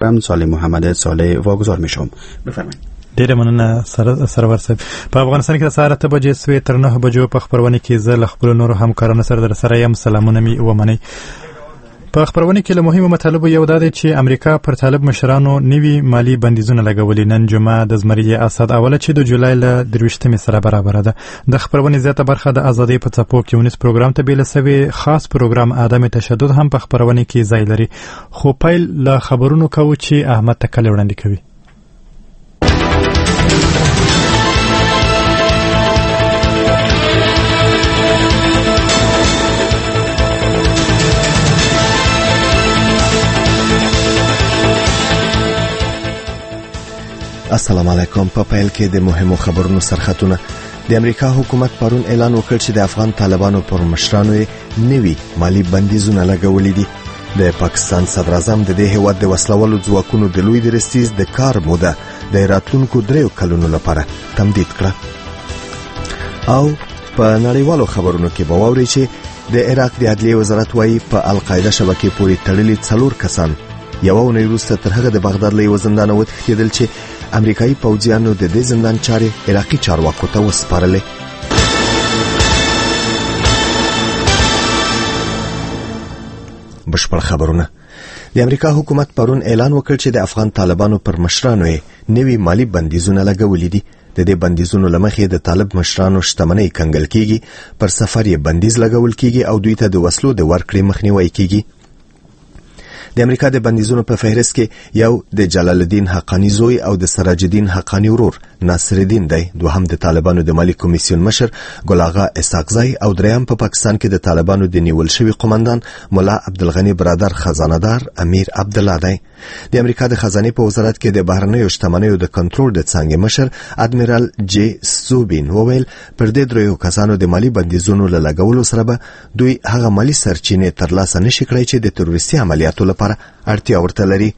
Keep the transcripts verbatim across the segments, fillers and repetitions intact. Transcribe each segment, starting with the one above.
محترم صالح محمد صالح واگذار میشم. بفرمایید. ډیره مننه سرور صاحب. په افغانستان کې د سهار اته بجې سوې تر نه بجو په خبرونه کې زه له خپل نورو همکارانو سره در سره یم. سلامونه می ومنئ. په خبرونه کې له مهمو مطالبو یو دا دی چې امریکا پر طالب مشرانو نوي مالی بندیزونه لګولي. نن جمعه د زمري اسد اوله چې د جولای له درویشتمې سره برابر ده. د خبرونه زیاته برخه د ازادي په څپو کې ونیس پروګرام ته بیل سوي خاص پروګرام عدم تشدد هم په خبرونه کې ځای لري. خو پیل له خبرونو کوو چې احمد تکل وړاندې کوي. السلام علیکم. په پیل کې د مهمو خبرونو سرخطونه. د امریکا حکومت پرون اعلان وکړ چې د افغان طالبانو پر مشرانو نوي مالی بندیزونه لګولي دي. د پاکستان صدر اعظم د دې هیواد د وسلوالو ځواکونو د لوی درستیز د کار موده د راتلونکو دریو کلونو لپاره تمدید کړه. او په نړیوالو خبرونو کې به واوري چې د عراق د عدلیې وزارت وايي په القاعده شبکې پورې تړلي څلور کسان یو اونۍ وروسته تر هغه د بغداد له یو زندان وتښتېدل چې امریکایي پوځیانو د دې زندان چارې عراقي چارواکو ته وسپارلې. بشپړ خبرونه. د امریکا حکومت پرون اعلان وکړ چې د افغان طالبانو پر مشرانو یې نوي مالی بندیزونه لګولي دي. د دې بندیزونو لمخې د طالب مشرانو شتمنۍ کنګل کیږي، پر سفر یې بندیز لګول کیږي او دوی ته د وسلو د ورکړې مخنیوي کیږي. د امریکا د بندیزونو په فهرست کې یو د جلال الدین حقانی زوی او د سراج الدین حقانی ورور ناصر الدین دی، دوهم د طالبانو د مالی کمیسیون مشر ګل آغا اسحاقزی او دریم په پاکستان کې د طالبانو د نیول شوی قومندان مولا عبدالغنی برادر خزانه‌دار امیر عبد الله دی. د امریکا د خزانه په وزارت کې د بهرنیو شتمنیو د کنټرول د څنګه مشر ادمیرال جی سوبین وویل پر دې دریو کسانو د مالی بندیزونو لګولو سره به دوی هغه مالی سرچینې ترلاسه نشي کړی چې د تروریستي عملیاتو لپاره اړتیا ورته لري.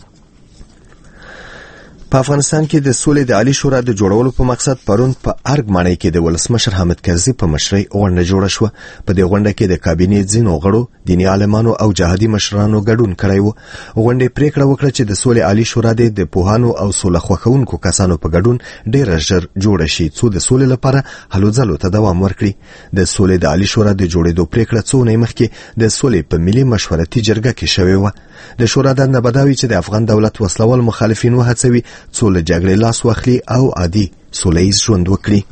په افغانستان کې د سولې د عالی شورا د جوړولو په مقصد پرون په ارګ ماڼۍ کې د ولسمشر حامد کرزي په مشرۍ غونډه جوړه شوه. په دې غونډه کې د کابینې ځینو غړو، دیني عالمانو او جهادي مشرانو ګډون کړی و. غونډې پریکړه وکړه چې د سولې عالی شورا د پوهانو او سوله خوښونکو کسانو په ګډون ډېر ژر جوړه شي څو د سولې لپاره هلو ځلو ته دوام ورکړي. د سولې د عالی شورا د جوړېدو پریکړه څو نه مخکې د سولې په ملي مشورتي جرګه کې شوې و. د شورا دنده بداوي چې د افغان دولت وسلوال مخالفین وهڅوي څو له جګړې لاس واخلي او عادي سولهییز ژوند وکړي.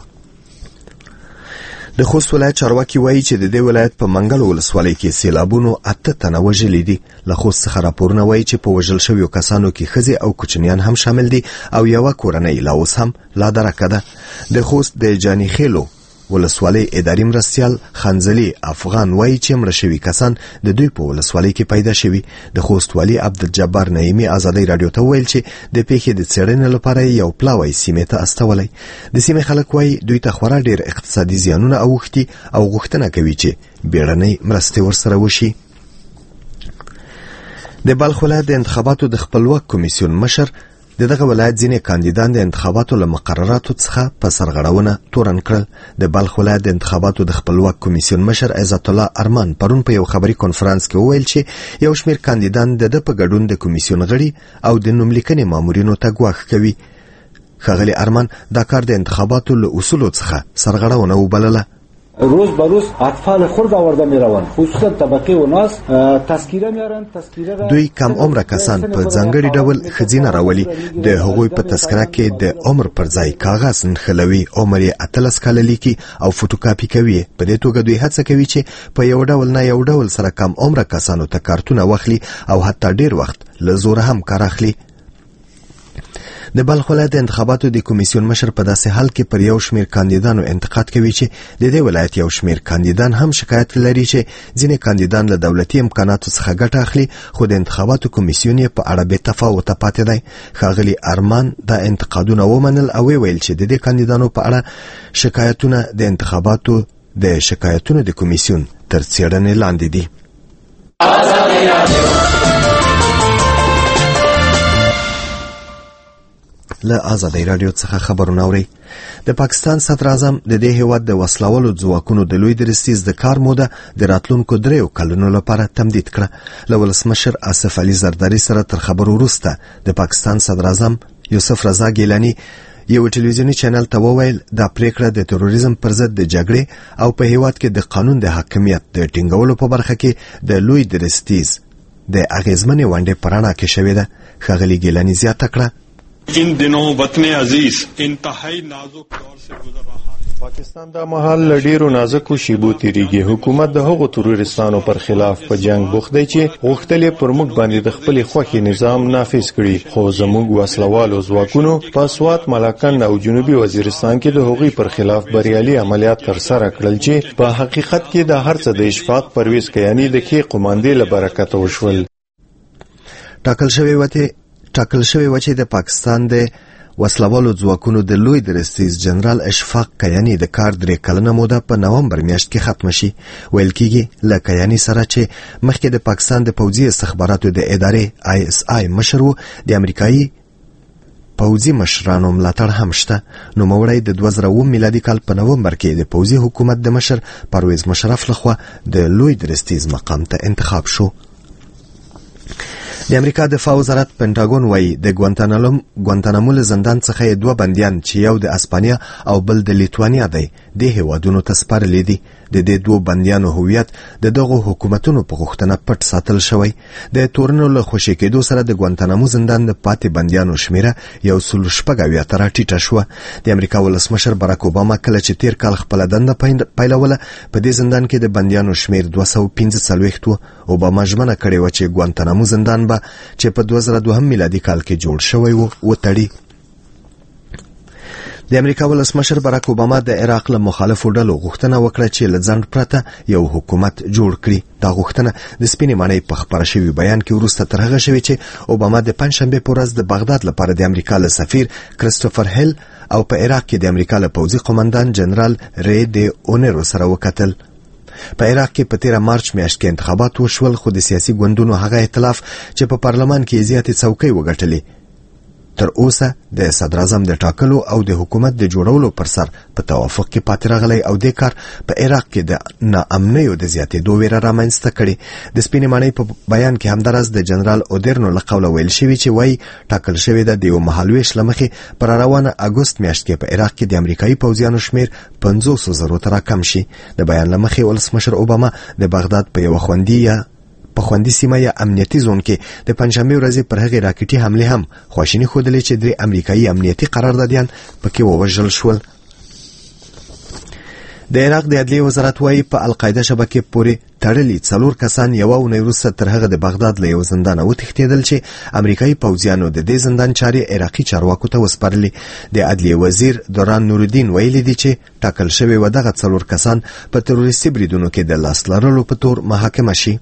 د خوست ولایت چارواکي وایي چې د دې ولایت په منګل ولسوالۍ کې سیلابونو اته تنه وژلي دي. له خوست څخه راپورونه وایي چې په وژل شویو کسانو کې ښځې او کوچنیان هم شامل دي او یوه کورنۍ لا اوس هم لا درکه ده. د خوست د جاني خیلو ولسوالۍ اداري مرستیال خنزلي افغان وایي چې مړه شوي کسان د دوی په ولسوالۍ کې پیدا شوي. د خوست والي عبدالجبار نعیمي ازادۍ راډیو ته ویل چې د پیښې د څېړنې لپاره یو پلاوی سیمې ته استولی. د سیمې خلک وایي دوی ته خورا ډېر اقتصادي زیانونه اوښتي او غوښتنه کوي چې بیړنۍ مرستې ورسره وشي. د بلخ ولایت د انتخاباتو د خپلواک کمیسیون مشر د دغه ولایت ځینې کاندیدان د انتخاباتو له مقرراتو څخه په سرغړونه تورن کړل. د بلخ ولایت د انتخاباتو د خپلواک کمیسیون مشر عزت الله ارمان پرون په یو خبري کنفرانس کې وویل چې یو شمېر کاندیدان د ده په ګډون د کمیسیون غړي او د نوملیکنې مامورینو ته ګواښ کوي. ښاغلي ارمان دا کار د انتخاباتو له اصولو څخه سرغړونه وبلله. روز به روز اطفال خرد آورده می روند، خصوصا طبقه و ناس تذکیره میارن. تذکیره دوی کم عمر کسان په ځانګړي ډول خزینه راولي. د هغوی په تذکره کې د عمر پر ځای کاغذ نښلوي، عمر یې اتلس کاله لیکي او فوټوکاپي کوي. په دې توګه دوی هڅه کوي چې په یو ډول نه یو ډول سره کم عمر کسانو ته کارتونه واخلي او حتی ډیر وخت له زوره هم کار اخلي. د بلخ ولایت د انتخاباتو د کمیسیون مشر په داسې حال کې پر یو شمېر کاندیدانو انتقاد کوي چې د دې ولایت یو شمېر کاندیدان هم شکایت لري چې ځینې کاندیدان له دولتي امکاناتو څخه ګټه اخلي، خو د انتخاباتو کمیسیون یې په اړه بې تفاوته پاتې دی. ښاغلي ارمان دا انتقادونه ومنل او ویل چې د دې کاندیدانو په اړه شکایتونه د انتخاباتو د شکایتونو د کمیسیون تر څېړنې لاندې دي. له آزادۍ رادیو څخه خبرونه اوري. د پاکستان صدر اعظم د دې هیواد د وسلوالو ځواکونو د لوی درستیز د کار موده د راتلونکو دریو کلونو لپاره تمدید کړه. له ولسمشر آصف علي زرداري سره تر خبرو وروسته د پاکستان صدر اعظم یوسف رضا ګیلاني یو ټلویزیونی چینل ته وویل دا پریکړه د تروریزم پر ضد د جګړې او په هیواد کې د قانون د حاکمیت د ټینګولو په برخه کې د لوی درستیز د اغیزمنې ونډې په رڼا کې شوې ده. ښاغلي ګیلاني زیاته کړه इन दिनों वतन अजीज इंतहाई नाजुक दौर से गुजर रहा है. पाकिस्तान دا محل ډیرو نازکو شیبو تیریږي. حکومت د هغو تروریستانو پر خلاف په جنگ بوخت دی چې غوښتلې پر موږ باندې د خپل خوخي نظام نافذ کړي، خو زموږ وسلوالو ځواکونو په سوات، ملاکن او جنوبي وزیرستان کې د هغوی پر خلاف بریالي عملیات تر سره کړل چې په حقیقت کې د هر څه د اشفاق پرویز کیانی د کې قوماندې له برکته وشول. ټاکل شوی وته ټاکل شوی و چې د پاکستان د وسلوالو ځواکونو د لوی درستیز جنرال اشفاق کیانی د کار درې کلنه موده په نومبر میاشت کې ختم شي. ویل کېږي له کیانی سره چې مخکې د پاکستان د پوځي استخباراتو د ادارې آی اس آی مشر و، د امریکایي پوځي مشرانو ملاتړ هم شته. نو موړی د دوه زره اووه میلادي کال په نومبر کې د پوځي حکومت د مشر پرویز مشرف لخوا د لوی درستیز مقام ته انتخاب شو. د امریکا دفاع وزارت پنټاګون وایي د ګوانتانامو ګوانتانامو له زندان څخه دوه بندیان چې یو د اسپانیا او بل د لیتوانیا دی د هیوادونو ته سپارلي دي. د دې دوه بندیانو هویت د دغو حکومتونو په غوښتنه پټ ساتل شوی. د تورنو له خوشي کېدو سره د ګوانتانامو زندان د پاتې بندیانو شمیره یو سل شپږ اویا ته راټیټه شوه. د امریکا ولسمشر باراک اوباما کله چې تیر کال خپله دنده پیلوله په دې زندان کې د بندیانو شمیر دوه سوه پنځه څلوېښت و. اوباما ژمنه کړې وه چې ګوانتانامو زندان به چې په دوه زره دوهم میلادي کال کې جوړ شوی و وتړي. د امریکا ولسمشر باراک اوباما د عراق له مخالفو ډلو غوښتنه وکړه چې له ځنډ پرته یو حکومت جوړ کړي. دا غوښتنه د سپینې ماڼۍ په خپاره شوي بیان کې وروسته تر هغه شوې چې اوباما د پنجشنبې په ورځ د بغداد لپاره د امریکا له سفیر کریستوفر هیل او په عراق کې د امریکا له پوځي قومندان جنرال ری دی اونیرو سره وکتل. په عراق کې په تیره مارچ میاشت کې انتخابات وشول، خو د سیاسي ګوندونو هغه ائتلاف چې په پارلمان کې زیاتې څوکۍ وګټلې تر اوسه د صدر اعظم د ټاکلو او د حکومت د جوړولو پر سر په توافق کې پاتې راغلی او د کار په عراق کې د ناامنیو د زیاتېدو ویره رامنځته کړې. د سپینې ماڼۍ په بیان کې همداراز د جنرال اودرنو له قوله ویل شوي چې وایي ټاکل شوې ده د یو مهالویش له مخې پر روانه اګوست میاشت کې په عراق کې د امریکایي پوځیانو شمیر پنځوسو زرو ته راکم شي. د بیان له مخې ولسمشر اوباما د بغداد په یوه خوندي یا په خوندي سیمه یا امنیتي زون کې د پنجشنبې ورځې پر هغې راکټي حملې هم خواشیني ښودلې چې درې امریکایي امنیتي قراردادیان پکې ووژل شول. د عراق د عدلیې وزارت وایي په القاعده شبکې پورې تړلي څلور کسان یوه اونۍ وروسته تر هغه د بغداد له یو زندانه وتښتېدل چې امریکایي پوځیانو د دې زندان چارې عراقي چارواکو ته وسپارلې. د عدلیې وزیر دوران نورالدین ویلي دي چې ټاکل شوي و دغه څلور کسان په تروریستي بریدونو کې د لاس لرلو په تور محاکمه شي.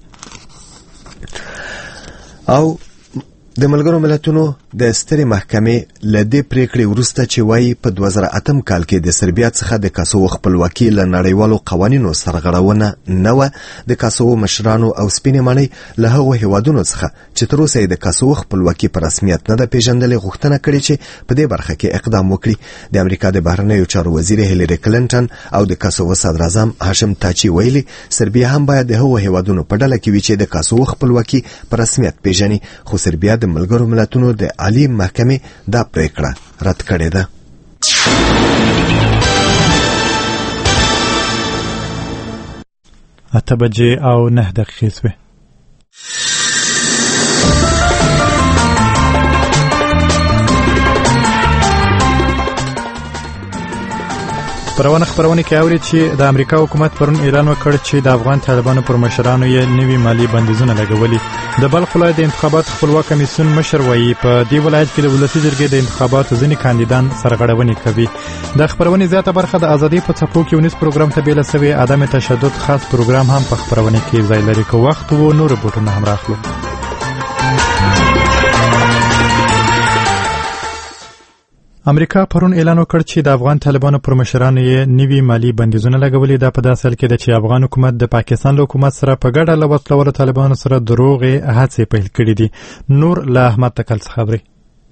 او د ملګرو ملتونو د سترې محکمې له دې پریکړې وروسته چې وایي په دوه زره اتم کال کې د سربیا څخه د کاسوو خپلواکي له نړیوالو قوانینو سرغړونه نه وه، د کاسوو مشرانو او سپینې ماڼۍ له هغو هیوادونو څخه چې تر اوسه یې د کاسوو خپلواکي په رسمیت نه ده پیژندلې غوښتنه کړې چې په دې برخه کې اقدام وکړي. د امریکا د بهرنیو چارو وزیر هیلری کلنټن او د کاسوو صدر اعظم هاشم تاچي ویلي سربیا هم باید د هغو هیوادونو په ډله کې وي چې د کاسوو خپلواکي په رسمیت پیژني، خو سربیا د ملګرو ملتونو د عالی محکمې دا پریکړه رد کړې ده. اته بجې او نه دقیقې شوې. پرونه خبرونه کې اوري چې د امریکا حکومت پرون اعلان وکړ چې د افغان طالبانو پر مشرانو یې نوي مالی بندیزونه لګولي. د بلخ ولایت د انتخابات خپلواک کمیسیون مشر وایي په دې ولایت کې د ولسي جرګې د انتخاباتو ځینې کاندیدان سرغړونې کوي. د خبرونې زیاته برخه د ازادي په څپو کې ونیس پروګرام ته بیله سوی عدم تشدد خاص پروګرام هم په خبرونه کې ځای لري. که وخت وو نور رپورټونه هم راخلو. امریکا پرون اعلان وکړ چې د افغان طالبانو پر مشرانو یې نوي مالی بندیزونه لګولي. دا په داسې حال کې ده چې افغان حکومت د پاکستان له حکومت سره په ګډه له وسلوالو طالبانو سره دروغې هڅې پیل کړې دي. نور له احمد تکل څخه خبرې.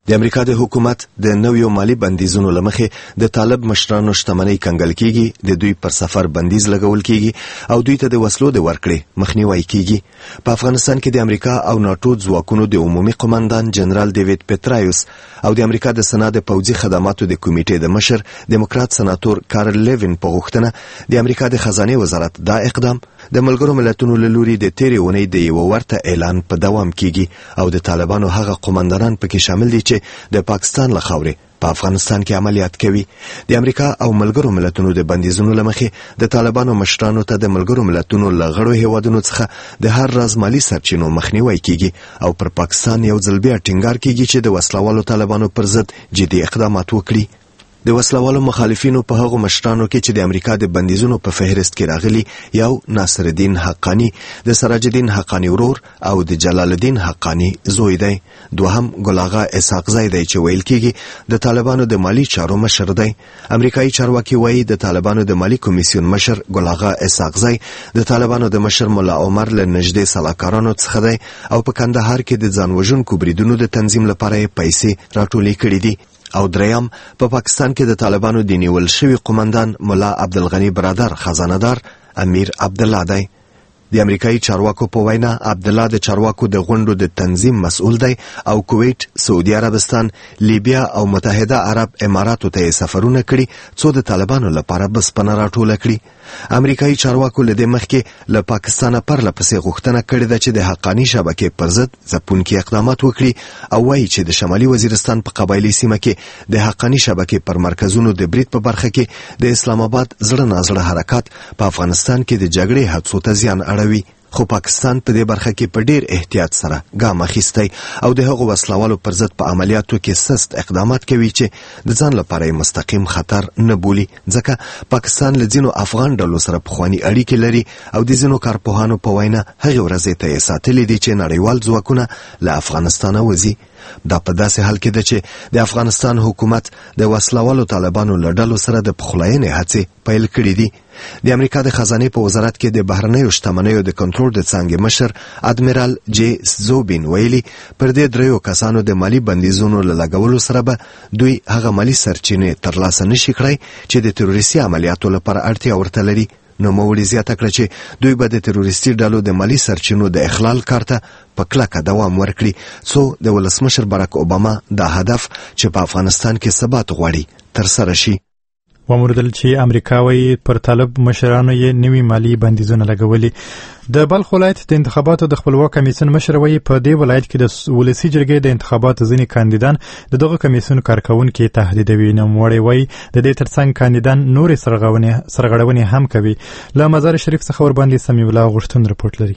د امریکا د حکومت د نویو مالی بندیزونو لمخې د طالب مشرانو شتمنۍ کنګل کیږي، د دوی پر سفر بندیز لګول کیږي او دوی ته د وسلو د ورکړې مخنیوي کیږي. په افغانستان کې د امریکا او ناتو ځواکونو د عمومي قوماندان جنرال ډیوډ پټرایوس او د امریکا د سنا د پوځي خدماتو د کمیټې د مشر دیموکرات سناتور کارل لیوین په غوښتنه د امریکا د خزانه وزارت دا اقدام د ملګرو ملتونو له لوري د تیرې اونۍ د یو ورته اعلان په دوام کیږي او د طالبانو هغه قوماندانان پکې شامل دي چې د پاکستان له خاورې په افغانستان کې عملیات کوي. د امریکا او ملګرو ملتونو د بندیزونو لمخې د طالبانو مشرانو ته د ملګرو ملتونو له غړو هیوادونو څخه د هر راز مالی سرچینو مخنیوي کیږي او پر پاکستان یو ځل بیا ټینګار کیږي چې د وسلوالو طالبانو پر ضد جدي اقدامات وکړي. د وسلوالو مخالفینو په هغو مشرانو کې چې د امریکا د بندیزونو په فهرست کې راغلي یو ناصر الدین حقانی، د سراج الدین حقانی ورور او د جلال الدین حقانی زوی دی. دوهم ګل اغا اسحاقزی دی چې ویل کیږي د طالبانو د مالی چارو مشر دی. امریکایي چارواکي وایي د طالبانو د مالی کمیسیون مشر ګل اغا اسحاقزی د طالبانو د مشر مولا عمر له نږدې سلاکارانو څخه دی او په کندهار کې د ځان وژونکو بریدونو د تنظیم لپاره یې پیسې راټولې کړې دي. او دریم په پا پاکستان کې د طالبانو د نیول شوی قومندان مولا عبدالغنی برادر خزانه‌دار امیر عبدالله دی. د امریکایي چارواکو په وینا عبدالله د چارواکو د غونډو د تنظیم مسؤل دی او کویت، سعودي عربستان، لیبیا او متحده عرب اماراتو ته سفرونه کړي څو د طالبانو لپاره بسپنه راټوله کړي. امریکایي چارواکو له دې مخکې له پاکستانه پرله پسې غوښتنه کړې ده چې د حقانی شبکې پر ضد ځپونکي اقدامات وکړي او وایي چې د شمالي وزیرستان په قبایلي سیمه کې د حقانی شبکې پر مرکزونو د برید په برخه کې د اسلام آباد زړه نازړه حرکات په افغانستان کې د جګړې حادثو ته زیان اړوي. خو پاکستان په دې برخه کې په ډیر احتیاط سره ګام اخیستی او د هغو وسلوالو پر ضد په عملیاتو کې سست اقدامات کوي چې د ځان لپاره مستقیم خطر نه بولي، ځکه پاکستان له ځینو افغان ډلو سره پخواني اړیکې لري او د ځینو کارپوهانو په وینا هغې ورځې ته یې ساتلي دي چې نړیوال ځواکونه له افغانستانه وځي. دا په داسې حال کې ده چې د افغانستان حکومت د وسلوالو طالبانو له ډلو سره د پخلاینې هڅې پیل کړي دي. د امریکا د خزانه په وزارت کې د بهرنیو شتمنیو د کنټرول د څانګې مشر ادمیرال جی زوبین ویلي پر دې دریو کسانو د مالی بندیزونو له لګولو سره به دوی هغه مالی سرچینې ترلاسه نشي کړای چې د تروریستي عملیاتو لپاره اړتیا ورته لري. نو موړي زیاته کړه چې دوی به د تروریستي ډلو د مالی سرچینو د اخلال کارته په کلکه دوام ورکړي څو د ولسمشر باراک اوباما دا هدف چې په افغانستان کې ثبات غواړي ترسره شي. وموردل چې امریکا وایي پر طالب مشرانو یې نوي مالی بندیزونه لګولي. د بلخ ولایت د انتخاباتو د خپلواک کمیسیون مشر وایي په دې ولایت کې د ولسي جرګې د انتخاباتو ځینې کاندیدان د دغه کمیسیون کارکونکي تهدیدوي. نوموړی وایي د دې ترڅنګ کاندیدان نورې سرغړونې هم کوي. له مزار شریف څخه ورباندې سمیع الله غوښتون رپورټ لري.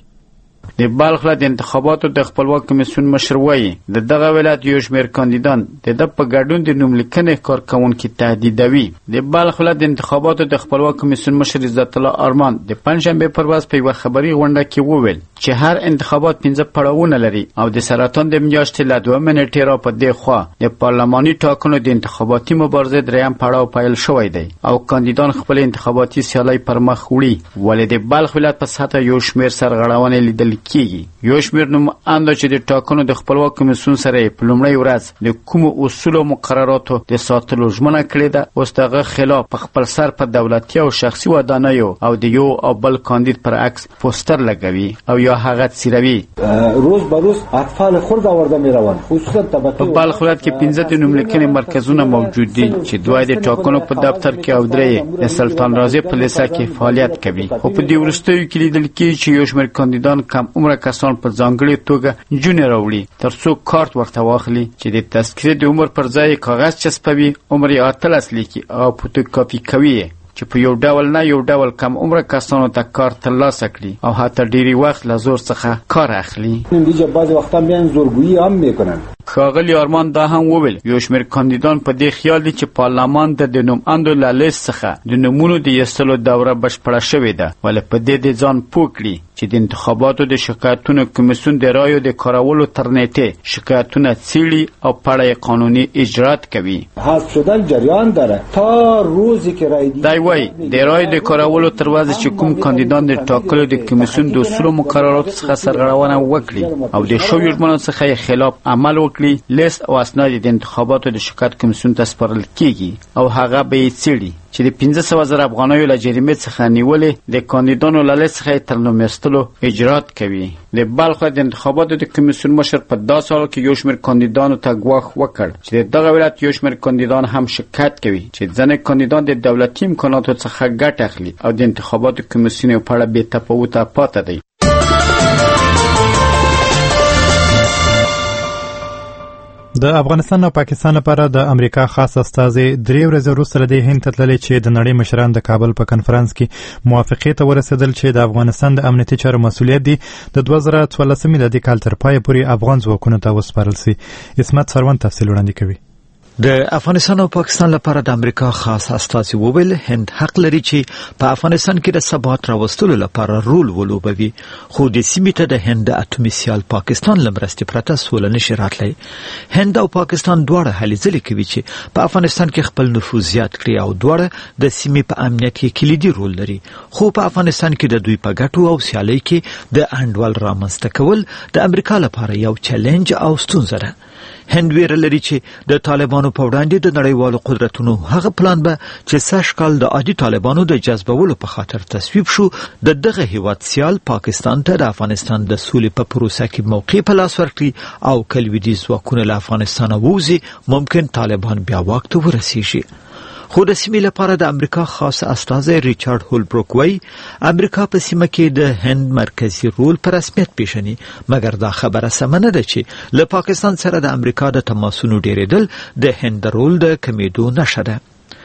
د بلخ ولایت انتخاباتو د خپلواک کمیسیون مشر وایي د دغه ولایت یو شمېر کاندیدان د ده په ګډون د نوملیکنې کارکوونکي تهدیدوي. د بلخ ولایت د انتخاباتو د خپلواک کمیسیون مشر عزت الله ارمان د پنجشنبې پر ورځ په یوه خبري غونډه کې وویل چې هر انتخابات پنځه پړاوونه لري او د سرطان د میاشتې له دوه نیټې را په دې خوا د پارلماني ټاکنو د انتخاباتي مبارزې دریم پړاو پیل شوی دی او کاندیدان خپل انتخاباتي سیالۍ پر مخ وړي. ولې د بلخ ولایت په سطحه یو شمېر سرغړونې لیدل کیږي. یو شمېر نوماندو چې د ټاکنو د خپلواک کمیسیون سره په لومړۍ ورځ د کومو اصولو مقرراتو د ساتلو ژمنه کړې ده اوس دغه خلاف په خپل سر په دولتي او شخصي ودانیو او د یو او بل کاندید پر عکس پوستر لګوي او یا هغه څیروي. روز به روز اطفال خرد آورده میروند خصوصا طبقه. په بلخ ولایت کې پنځه د نوملیکنې مرکزونه موجود دي چې دوی د ټاکنو په دفتر کې او درې د سلطان رازي په لیسه کې فعالیت کوي. خو په دې وروستیو کې لیدل کېږي چې یو شمېر کاندیدان کم عمره کسان په ځانګړې توګه جونې راوړي ترڅو کارت ورته واخلي چې د تذکرې د عمر پر ځای کاغذ چسپوي، عمر یې اتلس لیکي او فوتوکاپي کوي چې په یو ډول نه یو ډول کم عمره کسانو ته کار ترلاسه کړي او حتی ډېری وخت له زور څخه کار اخلي. اینجا بعضی وقتا میان زورگویی هم میکنن. ښاغلي آرمان دا هم وویل یو شمېر کاندیدان په دې خیال دي چې پارلمان ته د نوماندو له لیست څخه د نومونو د ایستلو دوره بشپړه شوې ده، ولې په دې د ځان پوه کړي چې د انتخاباتو د شکایتونو کمیسیون د رایو د کارولو تر نیټې شکایتونه څیړي او پړه قانوني اجرات کوي. حذف شدن جریان داره تا روزی که رای دی وای د رای د کارولو تر ورځې چې کوم کاندیدان د ټاکلو د کمیسیون د اصولو مقرراتو څخه سرغړونه وکړي او د شویو ژمنو څخه خلاف عمل وکړي، لیست او اسناد د انتخاباتو د شکایت کمیسیون ته سپارل کیږي او هغه به یې څیړي چې د پنځه سوه زره افغانیو له جریمې څخه نیولې د کاندیدانو له لیست څخه تر نوم ایستلو اجرات کوي. د بلخ د انتخاباتو د کمیسیون مشر په داسې حال کې یو شمېر کاندیدانو ته ګواښ وکړ چې د دغه ولایت یو شمېر کاندیدان هم شکایت کوي چې ځینې کاندیدان د دولتي امکاناتو څخه ګټه اخلي او د انتخاباتو کمیسیون په اړه بې تفاوته پاتې دی. د افغانستان او پاکستان لپاره د امریکا خاص استازي درې ورځې وروسته له دې هند ته تللي چې د نړۍ مشران د کابل په کنفرانس کې موافقې ته ورسېدل چې د افغانستان د امنیتي چارو مسؤلیت دی د دوه زره څوارلسم میلادي کال تر پایه پورې افغان ځواکونو ته وسپارل سي. عصمت سروان تفصیل وړاندې کوي. د افغانستان او پاکستان لپاره د امریکا خاص استازي وویل هند حق لري چې په افغانستان کې د ثبات راوستلو لپاره رول ولوبوي، خو د سیمې ته د هند اتومي سیال پاکستان لمرستې پرته سوله نشي راتلی. هند او پاکستان دواړه هلې ځلې کوي چې په افغانستان کې خپل نفوذ زیات کړي او دواړه د سیمې په امنیت کې کلیدي رول لري، خو په افغانستان کې د دوی په ګټو او سیالۍ کې د انډول رامنځته کول د امریکا لپاره یو چیلنج او ستونزه ده. هند ویره لري چې د طالبانو په وړاندې د نړیوالو قدرتونو هغه پلان به چې سږ کال د عادي طالبانو د جذبولو په خاطر تصویب شو د دغه هیواد سیال پاکستان ته د افغانستان د سولې په پروسه کې موقع په لاس ورکړي او کلویدي ځواکونه له افغانستانه ووځي، ممکن طالبان بیا واک ته ورسیږي. خو د سیمې لپاره د امریکا خاص استازی ریچارډ هولبروک وایي امریکا په سیمه کې د هند مرکزی رول په رسمیت پیژني، مګر دا خبره سمه نه ده چې له پاکستان سره د امریکا د تماسونو ډیریدل د هند رول د کمیدو نښه ده.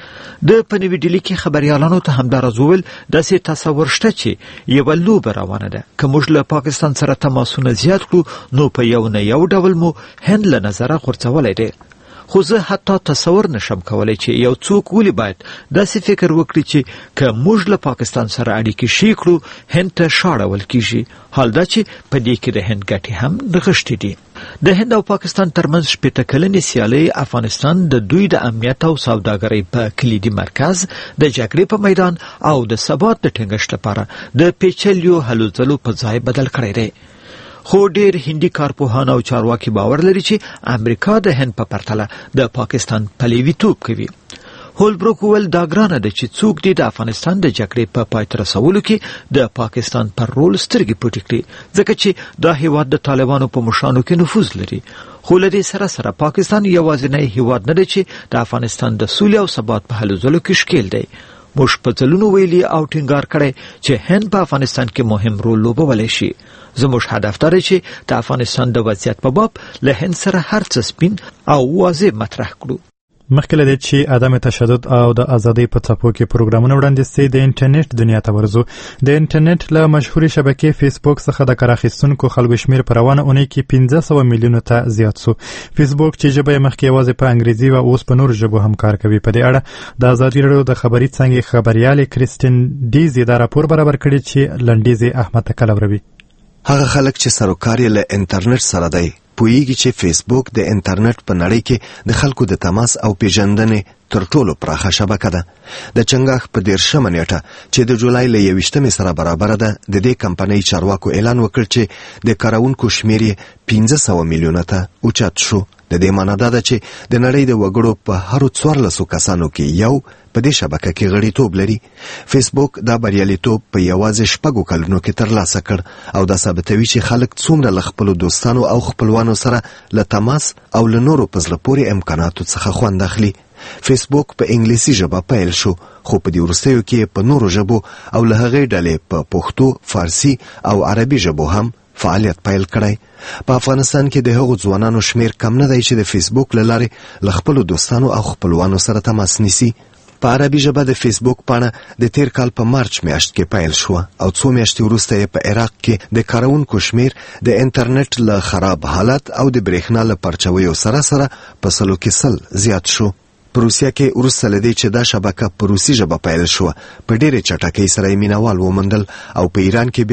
د پنوي ډیلی کې خبريالانو ته همدارز وویل داسې تصور شته چې یوه لوبه روانه ده، که موږ له پاکستان سره تماسونه زیات کړو نو په یو نه یو ډول مو هند له نظره غورځولی دی. خو زه حتی تصور نشم کولای چې یو څوک ولې باید داسې فکر وکړي چې که موږ له پاکستان سره اړیکې شي کړو هند ته شاړول کیږي، حال دا چې په دې کې د هند ګټې هم نغښتې دي. د هند او پاکستان ترمنځ شپېته کلنې سیالۍ افغانستان د دوی د امنیت او سوداګرۍ په کلیدي مرکز د جګړې په میدان او د ثبات د ټینګښت لپاره د پیچلیو هلو ځلو په ځای بدل کړی دی. خو ډیر هندي کارپوهان او چارواکي باور لري چې امریکا د هند په پرتله د پاکستان پلیویتوب کوي. هولبروک ویل دا ګرانه ده چې څوک دې د افغانستان د جګړې په پای ته رسولو کې د پاکستان پر رول سترګې پټې کړي، ځکه چې دا هیواد د طالبانو په مشانو کې نفوذ لري. خو له دې سره سره پاکستان یوازینی هیواد نه دی چې د افغانستان د سولې او ثبات په هلو ځلو کې ښکیل دی. موږ په ځلونو ویلي او ټینګار کړی چې هند په افغانستان کې مهم رول لوبولی شي. زموږ هدف دا دی چې د افغانستان د وضعیت په باب له هند سره هر څه سپین او واضح مطرح کړو. مخکې له دې چې عدم تشدد او د ازادۍ په څپو کې پروګرامونه وړاندې سي د انټرنیټ دنیا ته ورځو. د انټرنیټ له مشهوري شبکې فیسبوک څخه د کار اخیستونکو خلکو شمیر په روانه اونۍ کې پنځه سوه میلیونو ته زیات سو. فیسبوک چې ژبه یې مخکې یوازې په انګریزي و اوس په نورو ژبو هم کار کوي. په دې اړه د ازادي راډیو د خبري څانګې خبريالې کریستین ډیزي دا راپور برابر کړی چې لنډیزي احمد تکل وروي. هغه خلک چې سروکار یې له انټرنیټ سره دی پوهیږي چې فیسبوک د انټرنیټ په نړۍ کې د خلکو د تماس او پیژندنې تر ټولو پراخه شبکه ده. د چنګاښ په دیرشمه نیټه چې د جولای له یویشتمې سره برابره ده د دې کمپنۍ چارواکو اعلان وکړ چې د کارونکو شمیر یې پنځه سوه میلیونه ته اوچت شو. د دې معنی دا ده چې د نړۍ د وګړو په هرو څوارلسو کسانو کې یو په دې شبکه کې غړیتوب لري. فیسبوک دا بریالیتوب په یوازې شپږو کلونو کې ترلاسه کړ او دا ثابتوي چې خلک څومره له خپلو دوستانو او خپلوانو سره له تماس او له نورو په زړه پورې امکاناتو څخه خوند اخلي. فیسبوک په انګلیسي ژبه پیل شو خو په دې وروستیو کې په نورو ژبو او له هغې ډلې په پښتو، فارسي او عربي ژبو هم فعالیت پیل کړی. په افغانستان کې د هغو ځوانانو شمیر کم نه دی چې د فیسبوک له لارې له خپلو دوستانو او خپلوانو سره تماس نیسي. په عربي ژبه د فیسبوک پاڼه د تیر کال په مارچ میاشت کې پیل شو او څو میاشتې وروسته یې په عراق کې د کارونکو شمیر د انټرنیټ له خراب حالت او د برېښنا له پرچویو سره سره په سلو کې سل زیات شو. په روسیه کې وروسته له دې چې دا شبکه په روسي ژبه پیل شوه په ډېرې چټکۍ سره یې مینوال وموندل او په ایران کې بیا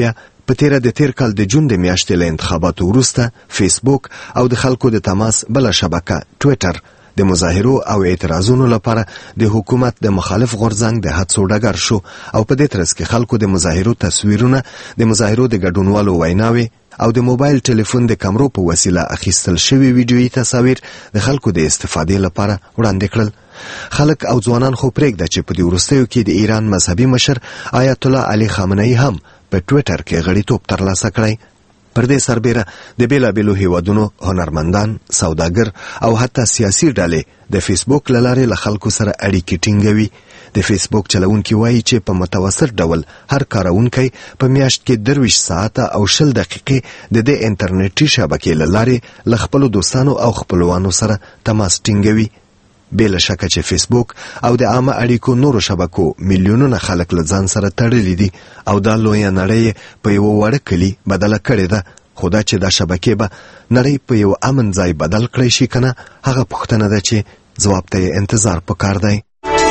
په تیر د تیر کال د جون د میاشتې له انتخاباتو وروسته فیسبوک او د خلکو د تماس بل شبکه ټویټر د مظاهرو او اعتراضونو لپاره د حکومت د مخالف غورځنګ د هڅو ډګر شو او په دې ترڅ کې خلکو د مظاهرو تصویرونه د مظاهرو د ګډونوالو ویناوي او د موبایل ټلیفون د کمرو په وسیله اخیستل شوی ویډیویي تصاویر د خلکو د استفادې لپاره وړاندې کړل. خلک او ځوانان خو پرېږده چې په دې وروستیو کې د ایران مذهبي مشر آیت الله علي خامنه‌ای هم په ټویټر کې غړیتوب ترلاسه کړی. پر دې سربیره د بیلابیلو هیوادونو هنرمندان، سوداګر او حتی سیاسي ډلې د فیسبوک له لارې له خلکو سره اړیکې ټینګوي. د فیسبوک چلونکي وایي چې په متوسط ډول هر کاروونکی په میاشت کې درویش ساعته او شل دقیقې د دې انټرنیټي شبکې له لارې له خپلو دوستانو او خپلوانو سره تماس ټینګوي. بې له شکه چې فیسبوک او د عامه اړیکو نورو شبکو میلیونونه خلک له ځان سره تړلي دي او دا لویه نړۍ په یوه وړه کلي بدله کړې ده. خو دا چې دا شبکې به نړۍ په یو امن ځای بدل کړی شي که نه، هغه پوښتنه ده چې ځواب ته یې انتظار پکار دی.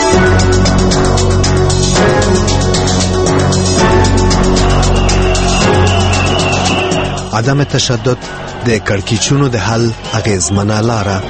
عدم تشدد د کړکېچونو د حل اغیزمنه لاره.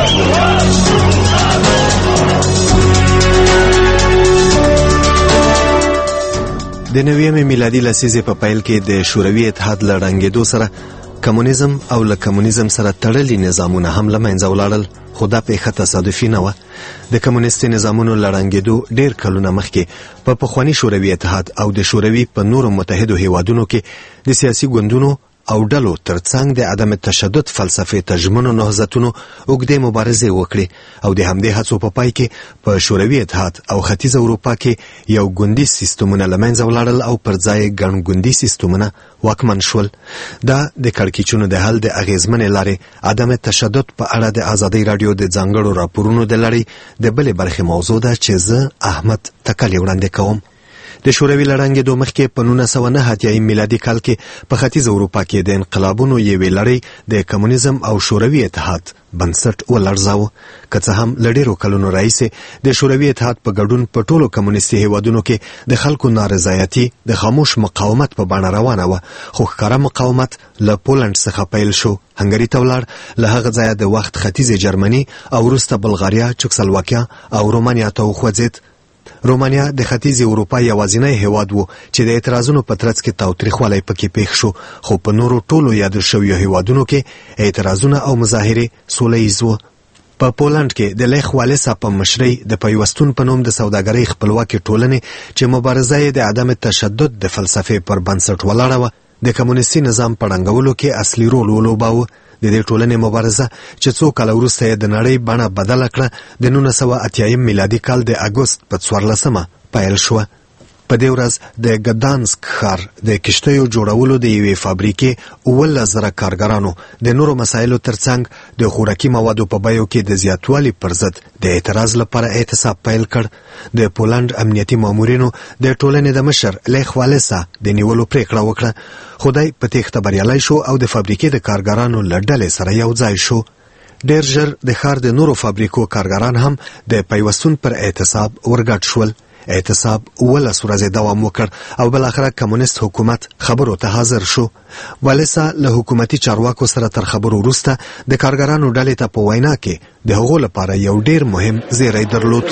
د نویمې میلادي لسیزې په پیل کې د شوروي اتحاد له ړنګېدو سره کمونیزم او له کمونیزم سره تړلي نظامونه هم له منځه ولاړل. خو دا پیښه تصادفي نه وه. د کمونیستي نظامونو له ړنګېدو ډېر کلونه مخکې په پخواني شوروي اتحاد او د شوروي په نورو متحدو هیوادونو کې د سیاسي ګوندونو او ډلو ترڅنګ د عدم تشدد فلسفې تجمنو نهضتونو اوږدې مبارزې وکړې او د همدې هڅو په پای کې په شوروي اتحاد او ختیځ اروپا کې یو ګوندي سیستمونه له منځه ولاړل او پر ځای ګڼ ګوندي سیستمونه واکمن شول. دا د کړکېچونو د حل د اغیزمنې لارې عدم تشدد په اړه د ازادۍ راډیو د ځانګړو راپورونو د لړۍ د بلې برخې موضوع ده چې زه احمد تکل وړاندې کوم. د شوروي له ړنګېدو مخکې په نولس سوه نهه اتیا میلادي کال کې په ختیځ اروپا کې د انقلابونو یوې لړۍ د کمونیزم او شوروي اتحاد بنسټ ولړزاوه. که څه هم له ډېرو کلونو راهیسې د شوروي اتحاد په ګډون په ټولو کمونیستي هیوادونو کې د خلکو نارضایتي د خاموش مقاومت په بڼه روانه وه، خو ښکاره مقاومت له پولنډ څخه پیل شو، هنګري ته ولاړ، له هغه ځایه د وخت ختیځې جرمني او وروسته بلغاریا، چکسلواکیا او رومانیا ته وخوځېد. رومانیا د ختیځې اروپا یوازینی هیواد و چې د اعتراضونو په ترڅ کې تاوتریخوالی پکې پیښ شو، خو په نورو ټولو یادو شویو هیوادونو کې اعتراضونه او مظاهرې سوله ییز و. په پولنډ کې د لیخ والسا په مشرۍ د پیوستون په نوم د سوداګرۍ خپلواکې ټولنې چې مبارزه یې د عدم تشدد د فلسفې پر بنسټ ولاړه وه، د کمونیستي نظام په ړنګولو کې اصلي رول ولوباوه. د دې ټولنې مبارزه چې څو کاله وروسته یې د نړۍ بڼه بدله کړه د نولس سوه اتیایم میلادي کال د اګوست په څوارلسمه پیل شوه. په دې ورځ د ګدانسک ښار د کښتیو جوړولو د یوې فابریکې اوولس زره کارګرانو د نورو مسایلو ترڅنګ د خوراکي موادو په بیو کې د زیاتوالي پر ضد د اعتراض لپاره اعتصاب پیل کړ. د پولنډ امنیتي مامورینو د ټولنې د مشر لیخ والسا د نیولو پریکړه وکړه، خو دی په تېښته بریالی شو او د فابریکې د کارګرانو له ډلې سره یو ځای شو. ډېر ژر د ښار د نورو فابریکو کارګران هم د پیوستون پر اعتصاب ورګډ شول. اعتصاب اوولس ورځې دوام وکړ او بالاخره کمونیست حکومت خبرو ته حاضر شو. والسا له حکومتي چارواکو سره تر خبرو وروسته د کارګرانو ډلې ته په وینا کې د هغو لپاره یو ډېر مهم زیری درلود.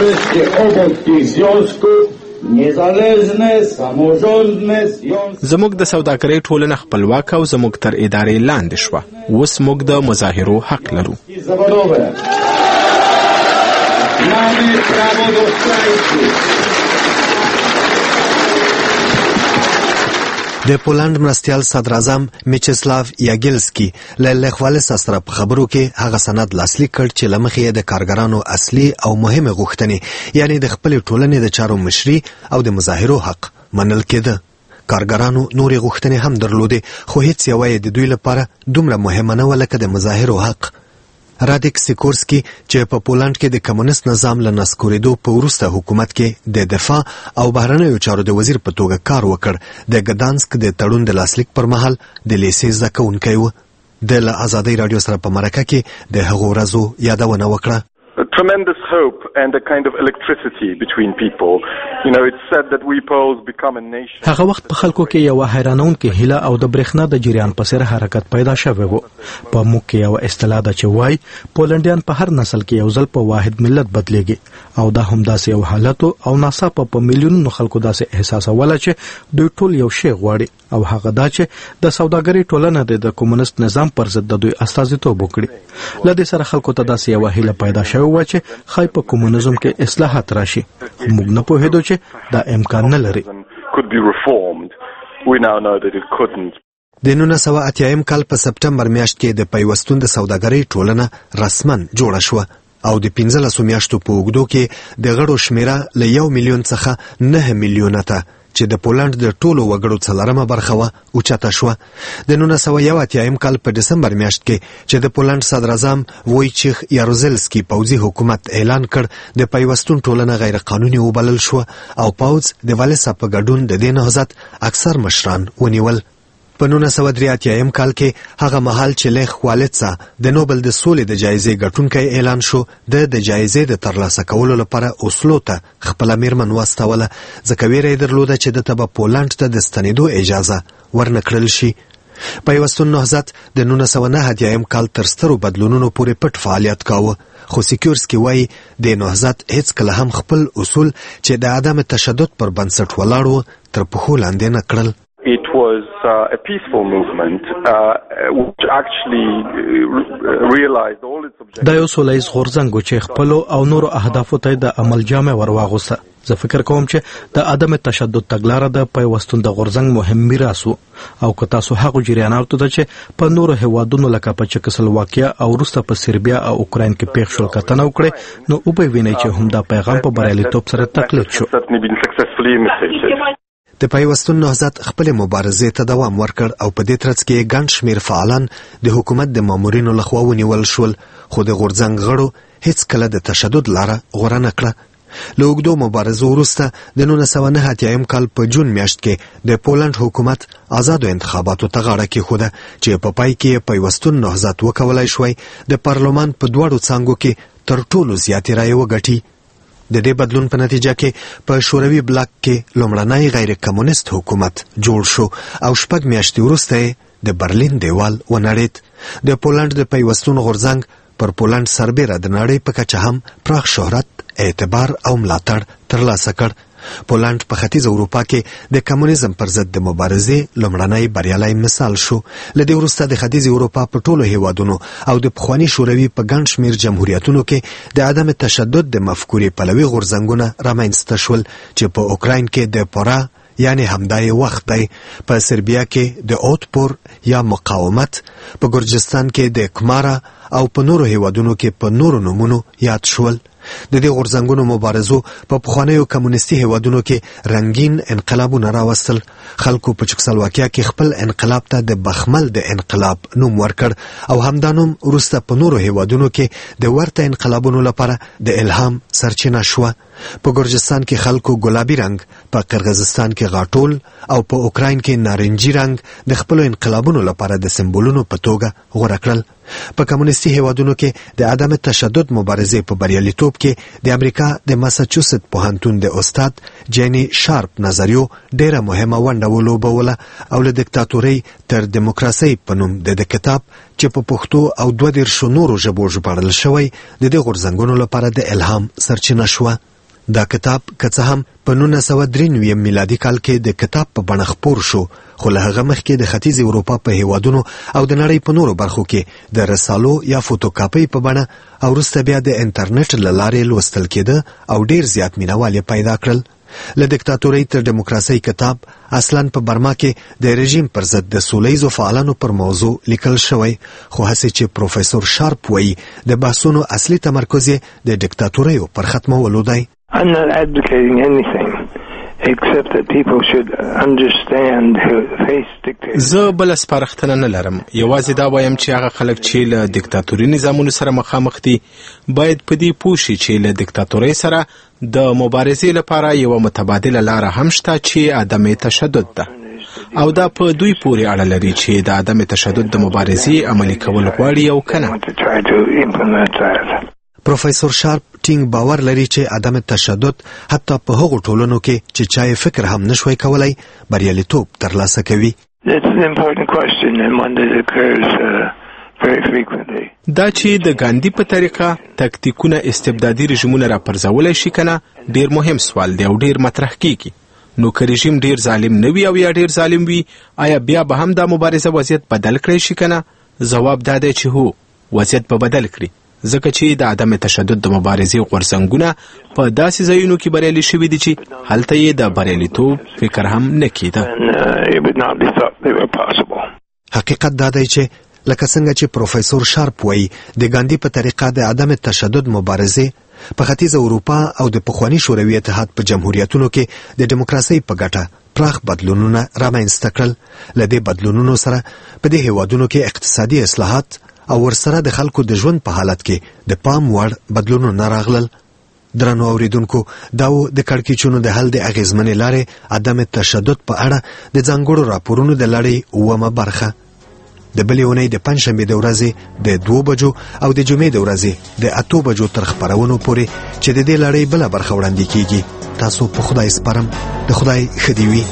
زموږ د سوداګرۍ ټولنه خپلواک او زموږ تر ادارې لاندې شوه. اوس موږ د مظاهرو حق لرو. د پولنډ مرستیال صدراعظم میچسلاو یاګلسکي له لیخ والسا سره په خبرو کې هغه سند لاسلیک کړ چې له مخې یې د کارګرانو اصلي او مهمې غوښتنې یعنې د خپلې ټولنې د چارو مشري او د مظاهرو حق منل کېده. کارګرانو نورې غوښتنې هم درلودې، خو هیڅ یوه یې د دوی لپاره دومره مهمه نه وه لکه د مظاهرو حق. رادیک سیکورسکی چې په پولنډ کې د کمونیست نظام له نسکورېدو په وروسته حکومت کې د دفاع او بهرنیو چارو د وزیر په توګه کار وکړ، د ګدانسک د تړون د لاسلیک پر مهال د لیسې زده کوونکی و. د له ازادۍ راډیو سره په مرکه کې د هغو ورځو یادونه وکړه. tremendous hope and a kind of electricity between people. You know, it's said that we Poles become a nation. هغه وخت په خلکو کې یو حیرانونکې هیله او د برېښنا د جریان په څیر حرکت پیدا شوی و. په موږ کې یو اصطلاح ده چې وایي پولنډیان په هر نسل کې یو ځل په واحد ملت بدلیږي او دا هم داسې یو حالت او ناڅاپه په میلیونونو خلکو داسې احساسوله چې دوی ټول یو شی غواړي او هغه دا چې د سوداګرۍ ټولنه د کمونیست نظام پر ضد د دوی استازیتوب وکړي. له دې سره خلکو ته داسې یو هیله پیدا شوې وه چې ښایي په کمونیزم کې اصلاحات راشي. خو موږ نه پوهېدو چې دا امکان نه لري. د نولس سوه اتیایم کال په سپټمبر میاشت کې د پیوستون د سوداګرۍ ټولنه رسماً جوړه شوه او د پنځلسو میاشتو په اوږدو کې د غړو شمیره له یو میلیون څخه نه میلیونه ته چې د پولند د ټولو وګړو څلورمه برخه وه اوچته شوه. د نولس سوه یو اتیایم کال په ډسمبر میاشت کې چې د پولند صدراعظم وویچیخ یاروزلسکي پوځي حکومت اعلان کړ د پیوستون ټولنه غیر قانوني وبلل شوه او پوځ د والسا په ګډون د دې نهضت اکثر مشران ونیول. په نولس سوه درې اتیایم کال کې هغه مهال چې لیخ والتسا د نوبل د سولې د جایزې ګټونکی اعلان شو، د د جایزې د ترلاسه کولو لپاره اوسلو ته خپله میرمن واستوله ځکه ویره یې درلوده چې ده ته به پولنډ ته د ستنېدو اجازه ورنه کړل شي. پیوستون نهضت د نولس سوه نه اتیایم کال تر سترو بدلونونو پورې پټ فعالیت کاوه، خو سیکیورسکي وایي د نهضت هیڅکله هم خپل اصول چې د عدم تشدد پر بنسټ ولاړ وو تر پښو لاندې نه کړل. It was uh, a peaceful movement uh, which actually realized all its objectives. دا یو سولهییز غورځنګ و چې خپلو او نورو اهدافو ته د عمل جامه ور واغوسته. زه فکر کوم چې د عدم تشدد تګلاره د پیوستون د غورځنګ مهم میراث و او که تاسو هغو جریاناتو ته چې په نورو هیوادونو لکه په چکسلواکیا او وروسته په سربیا او اوکراین کې پیښ شول کتنه وکړئ نو وبه وینئ چې هم دا پیغام په بریالیتوب سره تقلید شو. د پیوستون نهضت خپل مبارزې ته دوام ورکړ او په دې ترڅ کې ګڼ شمېر فعالان د حکومت د مامورینو لخوا ونیول شول، خو د غورځنګ غړو هیڅ کله د تشدد لاره غوره نه کړه. له اوږدو مبارزو وروسته د نولس سوه نه اتیایم کال په جون میاشت کې د پولنډ حکومت آزادو انتخاباتو ته غاړه کېښوده چې په پای کې پیوستون نهضت وکولای شوی د پارلمان په دواړو څانګو کې تر ټولو زیاتې رایې وګټي. د دې بدلون په نتیجه کې په شوروي بلاک کې لومړنی غیر کمونیست حکومت جوړ شو او شپږ میاشتې وروسته د برلین دیوال ونړېد. د پولنډ د پیوستون غورځنګ پر پولنډ سربیره د نړۍ په کچه هم پراخ شهرت، اعتبار او ملاتړ ترلاسه کړ. پولنډ په ختیځ اروپا کې د کمونیزم پر ضد د مبارزې لومړنی بریالی مثال شو. له دې وروسته د ختیځ اروپا په ټولو هیوادونو او د پخواني شوروي په ګڼ شمېر جمهوریتونو کې د عدم تشدد د مفکورې پلوي غورځنګونه رامنځته شول چې په اوکراین کې د پورا یعنی همدای وخت دی، په سربیا کې د اوتپور یا مقاومت، په ګرجستان کې د کمارا او په نورو هیوادونو کې په نورو نومونو یاد شول. د دې غورځنګونو مبارزو په پخوانیو کمونیستي هیوادونو کې رنګین انقلابونه راوستل. خلکو په چکسلواکیا کې خپل انقلاب ته د بخمل د انقلاب نوم ورکړ او همدا نوم وروسته په نورو هیوادونو کې د ورته انقلابونو لپاره د الهام سرچینه شوه. په ګرجستان کې خلکو ګلابي رنګ، په قرغیزستان کې غاټول او په اوکراین کې نارنجي رنګ د خپلو انقلابونو لپاره د سمبولونو په توګه غوره کړل. په کمونیستي هیوادونو کې د عدم تشدد مبارزې په بریالیتوب کې د امریکا د ماساچوست پوهنتون د استاد جینی شارپ نظریو ډیره مهمه ونډه ولوبوله او له دیکتاتورۍ تر دیموکراسۍ په نوم د دې کتاب چې په پښتو او دوه دېرشو نورو ژبو ژباړل شوی د دې غورځنګونو لپاره د الهام سرچینه شوه. دا کتاب که څه هم په نولس سوه درې نوي میلادي کال کې د کتاب په بڼه خپور شو، خو له هغه مخکې د ختیځ اروپا په هیوادونو او د نړۍ په نورو برخو کې د رسالو یا فوتوکاپۍ په بڼه او وروسته بیا د انټرنیټ له لارې لوستل کېده او ډیر زیات مینوال یې پیدا کړل. له دیکتاتورۍ تر دیموکراسۍ کتاب اصلا په برما کې د رژیم پر ضد د سولهییزو فعالانو پر موضوع لیکل شوی، خو هسې چې پروفیسور شارپ وایي د بحثونو اصلي تمرکز یې د دیکتاتوریو پر ختمولو دی. I'm not advocating anything except that people should understand who face dictators. زه بل سپارښتنه نه لرم، یوازې دا وایم چې هغه خلک چې له دیکتاتوري نظامونو سره مخامخ دي باید په دې پوه شي چې له دیکتاتورۍ سره د مبارزې لپاره یوه متبادله لاره هم شته چې عدم تشدد ده او دا په دوی پورې اړه لري چې د عدم تشدد د مبارزې عملي کول غواړي او کنه. پروفیسور شارپ ټینګ باور لري چې عدم تشدد حتی په هغو ټولنو کې چې چای فکر هم نشوي کولای بریالیتوب ترلاسه کوي. That's an important question and one that occurs uh, very frequently. دا چې د ګاندی په طریقه تکتیکونه استبدادي رژیمونه را پرځولای شي کنه ډیر مهم سوال دی او ډیر مطرح کیږي. نو که رژیم ډیر ظالم نه وي او یا ډیر ظالم وي آیا بیا به هم د مبارزه وضعیت بدل کړی شي کنه؟ جواب دا دی چې هو، وضعیت به بدل کړي ځکه چې د عدم تشدد د مبارزې غورځنګونه په داسې ځایونو کې بریالي شوي دي چې هلته یې د بریالیتوب فکر هم نه کېده. حقیقت دا دی چې لکه څنګه چې پروفیسور شارپ وایي د ګاندی په طریقه د عدم تشدد مبارزې په ختیځه اروپا او د پخواني شوروي اتحاد په جمهوریتونو کې د دیموکراسۍ په ګټه پراخ بدلونونه رامنځته کړل. له دې بدلونونو سره په دې هیوادونو کې اقتصادي اصلاحات او ورسره د خلکو د ژوند په حالت کې د پام وړ بدلونونه راغلل. درنو اوریدونکو، دا و د کړکېچونو د حل د اغیزمنې لارې عدم تشدد په اړه د ځانګړو راپورونو د لړۍ اومه برخه. د بلې اونۍ د پنجشنبې د ورځې د دوو بجو او د جمعې د ورځې د اتو بجو تر خپرونو پورې چې د دې لړۍ بله برخه وړاندې کیږي. تاسو په خدای سپارم، د خدای ښه دې وي.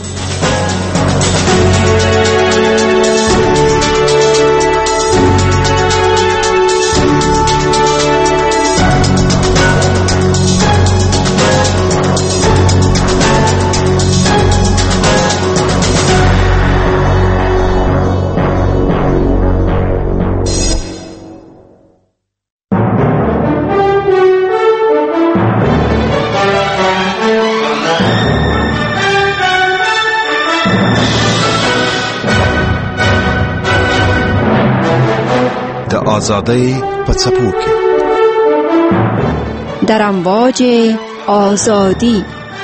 آزادی په څپو کې در امواج آزادی.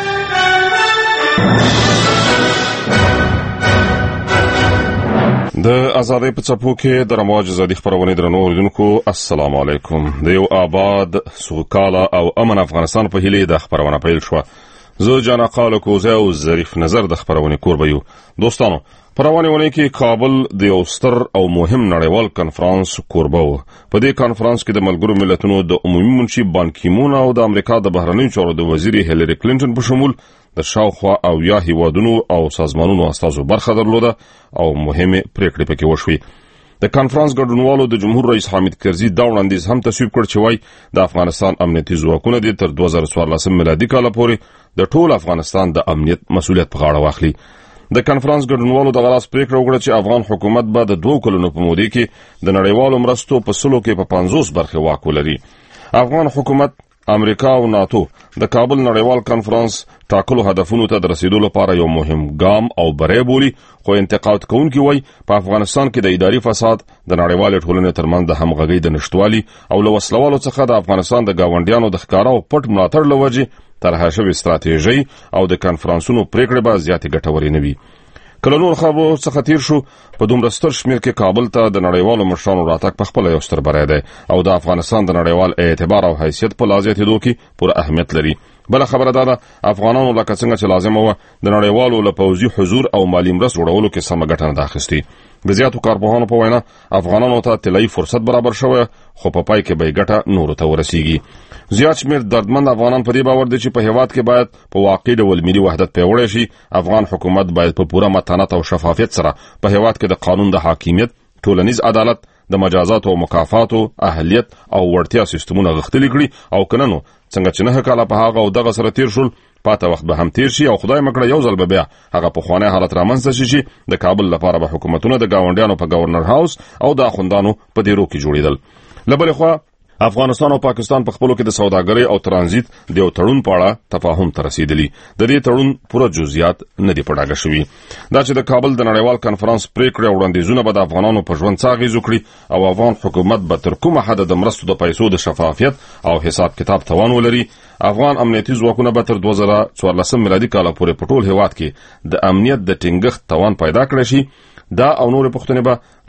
د آزادی په څپو کې د امواج آزادی خبرونه درنو اوریدونکو السلام علیکم. د یو آباد سوکاله او امن افغانستان په هیله د خبرونه پیل شو. زه جانا قال کوزه او ظریف نظر د خبرونه کوربه یو. دوستانو، په روانې اونۍ کې کابل د یو ستر او مهم نړیوال کنفرانس کوربه و. په دې کنفرانس کې د ملګرو ملتونو د عمومي منشي بان کی مون او د امریکا د بهرنیو چارو د وزیر هیلری کلینټن په شمول د شاوخوا او یا هیوادونو او سازمانونو استازو برخه درلوده او مهمه پریکړې پکې وشوې. د کنفرانس ګډونوالو د جمهور رئیس حامد کرزي دا وړاندیز هم تصویب کړ چې وایي د افغانستان امنیتي ځواکونه د تر دوه زره څوارلس میلادي کال پورې د ټول افغانستان د امنیت مسؤلیت په غاړه واخلي. د کنفرانس ګډونوالو د غلاس پریکړه وکړه چې افغان حکومت به د دوه کلونو په موده کې د نړیوالو مرستو په سلو کې په پنځوس برخې واک ولري. افغان حکومت امریکا او ناتو د کابل نړیوال کنفرانس ټاکلو هدفونو ته د رسیدو لپاره یو مهم ګام او بری بولي، خو انتقاد کوونکي وایي په افغانستان کې د اداري فساد، د نړیوالې ټولنې ترمنځ د همغږۍ د نشټوالي او له وسلوالو څخه د افغانستان د ګاونډیانو د ښکاره او پټ ملاتړ له وجې طرحه شوې ستراتیژۍ او د کنفرانسونو پریکړې به زیاتې ګټورې نه وي. کله نور خبرو څخه تیر شو، په دومره ستر شمېر کې کابل ته د نړیوالو مشرانو راتګ په خپله یو ستر بری دی او د افغانستان د نړیوال اعتبار او حیثیت په لا زیاتېدو کې پوره اهمیت لري. بله خبره دا ده، افغانانو لکه څنګه چې لازمه وه د نړیوالو له پوځي حضور او مالي مرستو جوړولو کې سمه ګټه نه ده اخیستې. د زیاتو کارپوهانو په وینا افغانانو ته طلایي فرصت برابر شوی، خو په پای کې به یې ګټه نورو ته ورسیږي. زیات شمېر دردمند افغانان په دې باور دي چې په هیواد کې باید په واقعي ډول ملي وحدت پیاوړی شي. افغان حکومت باید په پوره متانت او شفافیت سره په هیواد کې د قانون د حاکمیت، ټولنیز عدالت، د مجازاتو او مکافاتو، اهلیت او وړتیا سیستمونه غښتلي کړي او که نه نو څنګه چې نهه کاله په هغه او دغه سره تیر شول، پاته وخت به هم تیر شي او خدای مکړه یو ځل به بیا هغه پخوانی حالت رامنځته شي چې د کابل لپاره به حکومتونه د ګاونډیانو په گورنر هاوس او د اخوندانو په دیرو کې جوړېدل. له بلې خوا افغانستان او پاکستان په خپلو کې د سوداګرۍ او ترانزیت د یو تړون په اړه تفاهم ته رسیدلی. د دې تړون پوره جزئیات نه دي په ډاګه شوي. دا چې د کابل د نړیوال کنفرانس پریکړې او وړاندیزونه به د افغانانو په ژوند څه اغېز وکړي او افغان حکومت به تر کومه حده د مرستو د پیسو د شفافیت او حساب کتاب توان ولري. افغان امنیتي ځواکونه به تر دوه زره څوارلس میلادي کال پورې په ټول هیواد کې د امنیت د ټینګښت توان پیدا کړی شي. دا او نور پښتنې به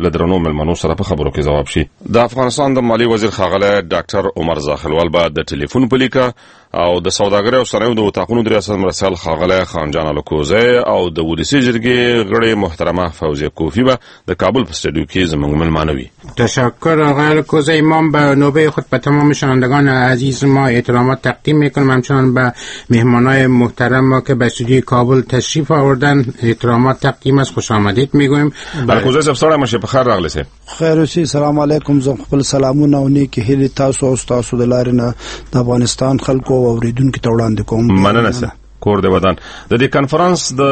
له درنو ملمنو سره په خبرو کې ځواب شي. د افغانستان د مالی وزیر ښاغلی ډاکټر عمر زاخلوال به د ټلیفون په لیکه او د سوداګرۍ او صنایعو د وطاقونو د ریاست مرستیال ښاغلی خانجان الکوزی او د ولسي جرګې غړې محترمه فوزیه کوفی به د کابل په استودیو کې زموږ ملمانه وي. تشکر آقای الکوزی. ما به نوبه خود به تمام شنوندگان عزیز ما احترامات تقدیم میکنم، همچنان به مهمانای محترم ما که به استودیوی کابل تشریف آوردن احترامات تقدیم است، خوش آمدید میگویم. الکوزی صاحب سلام مشه په خیر راغلی سه. خیر اوسې، سلام علیکم. زه خپل سلامونه او نیکی هیلې تاسو او تاسو د لارې نه د افغانستان خلکو او اوریدونکو ته وړاندې کوم. مننه سه. کور د ودان د دې کانفرنس د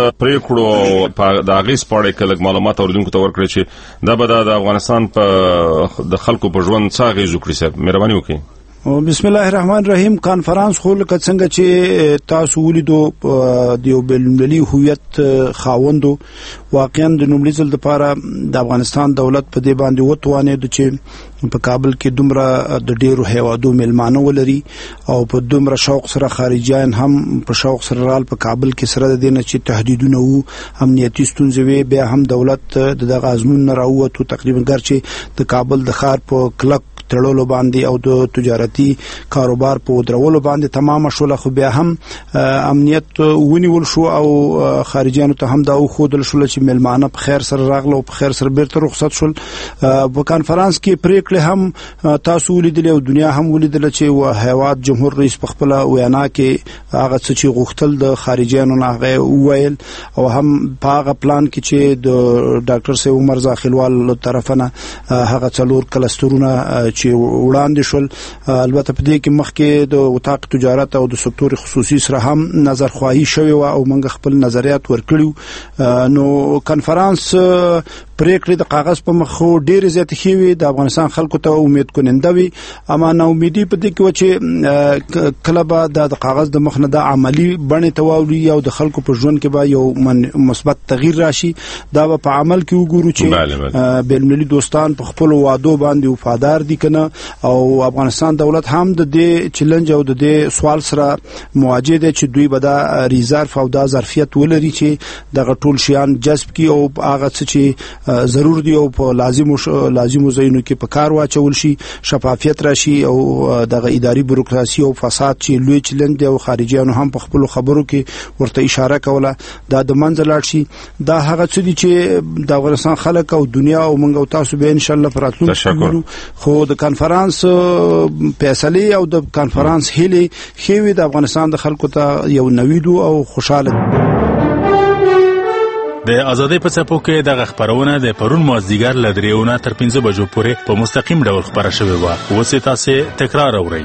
پریکړو په د اغیز پاړې کله معلومات اوریدونکو ته ورکړي چې دا به د افغانستان په د خلکو په ژوند څه اغیز وکړي. سه مهرباني وکړئ. بسم الله الرحمن الرحیم. کانفرنس خو لکه څنګه چې تاسو ولیدو د یو بین‌المللي هویت خاوندو واقعا د نوملي ځل لپاره د افغانستان دولت په دې باندې وتوانید چې په کابل کې دومره د ډیرو هیوادو ملمانه ولري او په دومره شوق سره خارجيان هم په شوق سره رال په کابل کې سره د دینه چې تهدیدونه وو، امنیتي ستونزې وي، بیا هم دولت دغه ازمون نه راووتو تقریبا ګرچې د کابل د ښار په کلک تړلو باندې او د تجارتي کاروبار په درولو باندې تمام شول، خو بیا هم امنیت ونیول شو او خارجيانو ته هم دا خودل شو چې ملمانه په خیر سره راغله او په خیر سره بیرته رخصت شول. په کانفرنس کې پریکړه هم تاسو ولیدل او دنیا هم ولیدل چې هیواد جمهور رئیس په خپل وینا کې هغه څه چې غوښتل د خارجيانو نه هغه وویل او هم په هغه پلان کې چې د ډاکټر سي عمر زاخلوال طرفنه هغه څلور کلسترونه چې وړاندې شول. البته په دې کې مخکې د وطاق تجارت او د سکتور خصوصي سره هم نظر خواهی شوی و او موږ خپل نظریات ورکړو. نو کانفرنس پریکړې د کاغذ په مخ ډېر زیات شوی د افغانستان خلکو ته امید کننده وي، اما نو امیدي په دې کې و چې کله به د کاغذ د مخ نه د عملی بڼې ته واوړي او د خلکو په ژوند کې به یو مثبت تغییر راشي. دا به په عمل کې وګورو چې بین‌المللي دوستان په خپل وعدو باندې وفادار دي کنه او افغانستان دولت هم د دې چیلنج او د دې سوال سره مواجه دي چې دوی به دا ریزرف او دا ظرفیت ولري چې دغه ټول شیان جذب کی او هغه څه چې ضرور دی او په لازم لازم زینو کې په کار واچول شي، شفافیت راشي او دغه اداري بروکراسي او فساد چې لوی چیلنج دی او خارجيانو هم په خپل خبرو کې ورته اشاره کوله دا د منځ لاړ شي. دا هغه څه دي چې د افغانستان خلک او دنیا او موږ او تاسو به ان شاء الله پراتلو. خو د کانفرنس فیصله او د کانفرنس هلي خوي د افغانستان د خلکو ته یو نویدو او خوشاله. د ازادۍ په څپو کې دغه خبرونه د پرون مازدیګر له دریونه تر پنځه بجو پورې په مستقیم ډول خبره شوې وه. اوس یې تاسې تکرار اورئ.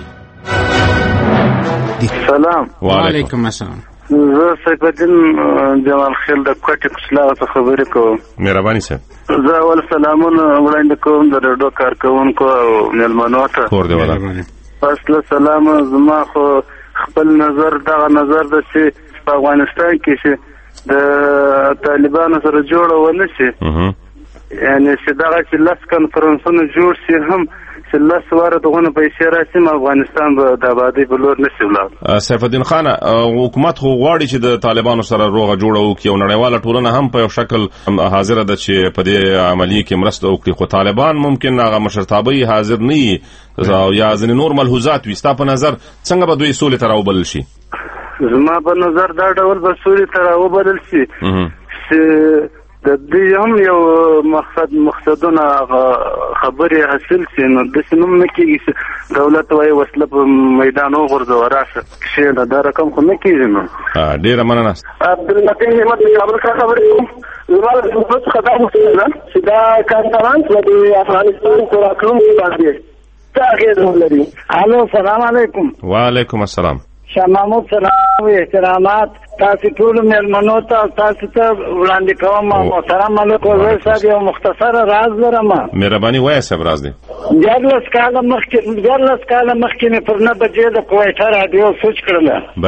سلام. وعلیکم السلام. زه سیف الدین جمال خیل د کوټې کوچلا څخه خبرې کوم. مهرباني صاحب. زه اول سلامونه وړاندې کوم د رادیو کارکونکو او مېلمنو ته. کور دې ودان. اصل سلام. زما خو خپل نظر دغه نظر د چې په افغانستان کې چې د طالبانو سره جوړ ونه شي، یعنی چې دغه چې لاس کنفرنسونه جوړ شي هم چې لاس واره دغه پیسې راشي افغانستان به د آبادی په لور نشي ولاړ. سیف الدین خان، حکومت خو غواړي چې د طالبانو سره روغه جوړه وکړي او نړیواله ټولنه هم په یو شکل حاضر ده چې په دې عملیه کې مرسته وکړي، خو طالبان ممکن هغه مشرتابه حاضر نه وي او یا ځینې نور ملحوظات وي. ستا په نظر څنګه به دوی سولې ته راوبلل شي؟ زما په نظر دا ډول به سولې ته راوبلل شي چې د دې هم یو مقصد مقصدونه خبرې حاصل شي. نو داسې نوم نه کېږي چې دولت وایي وسله په میدان وغورځوه راشه کښېنه، دا رقم خو نه کېږي. نو ډېره مننه. عبدالمتین احمد د کابل څخه خبرې کوم. زما له جمهور څخه دا غوښتنه ده چې دا کانفرنس به د افغانستان په راتلونکي باندې څه اغېز ولري. الو سلام علیکم. وعلیکم السلام. شاه محمود سلام و احترامات تاسو ټول مېلمنو ته تاسو ته وړاندې کوم. محترم ملک وزیر صاحب یو مختصر راز لرم. مهرباني وایه صاحب راز دی. دیارلس کاله مخکې دیارلس کاله مخکې مې پر نه بجې د کویټه راډیو سوچ کړله. بله.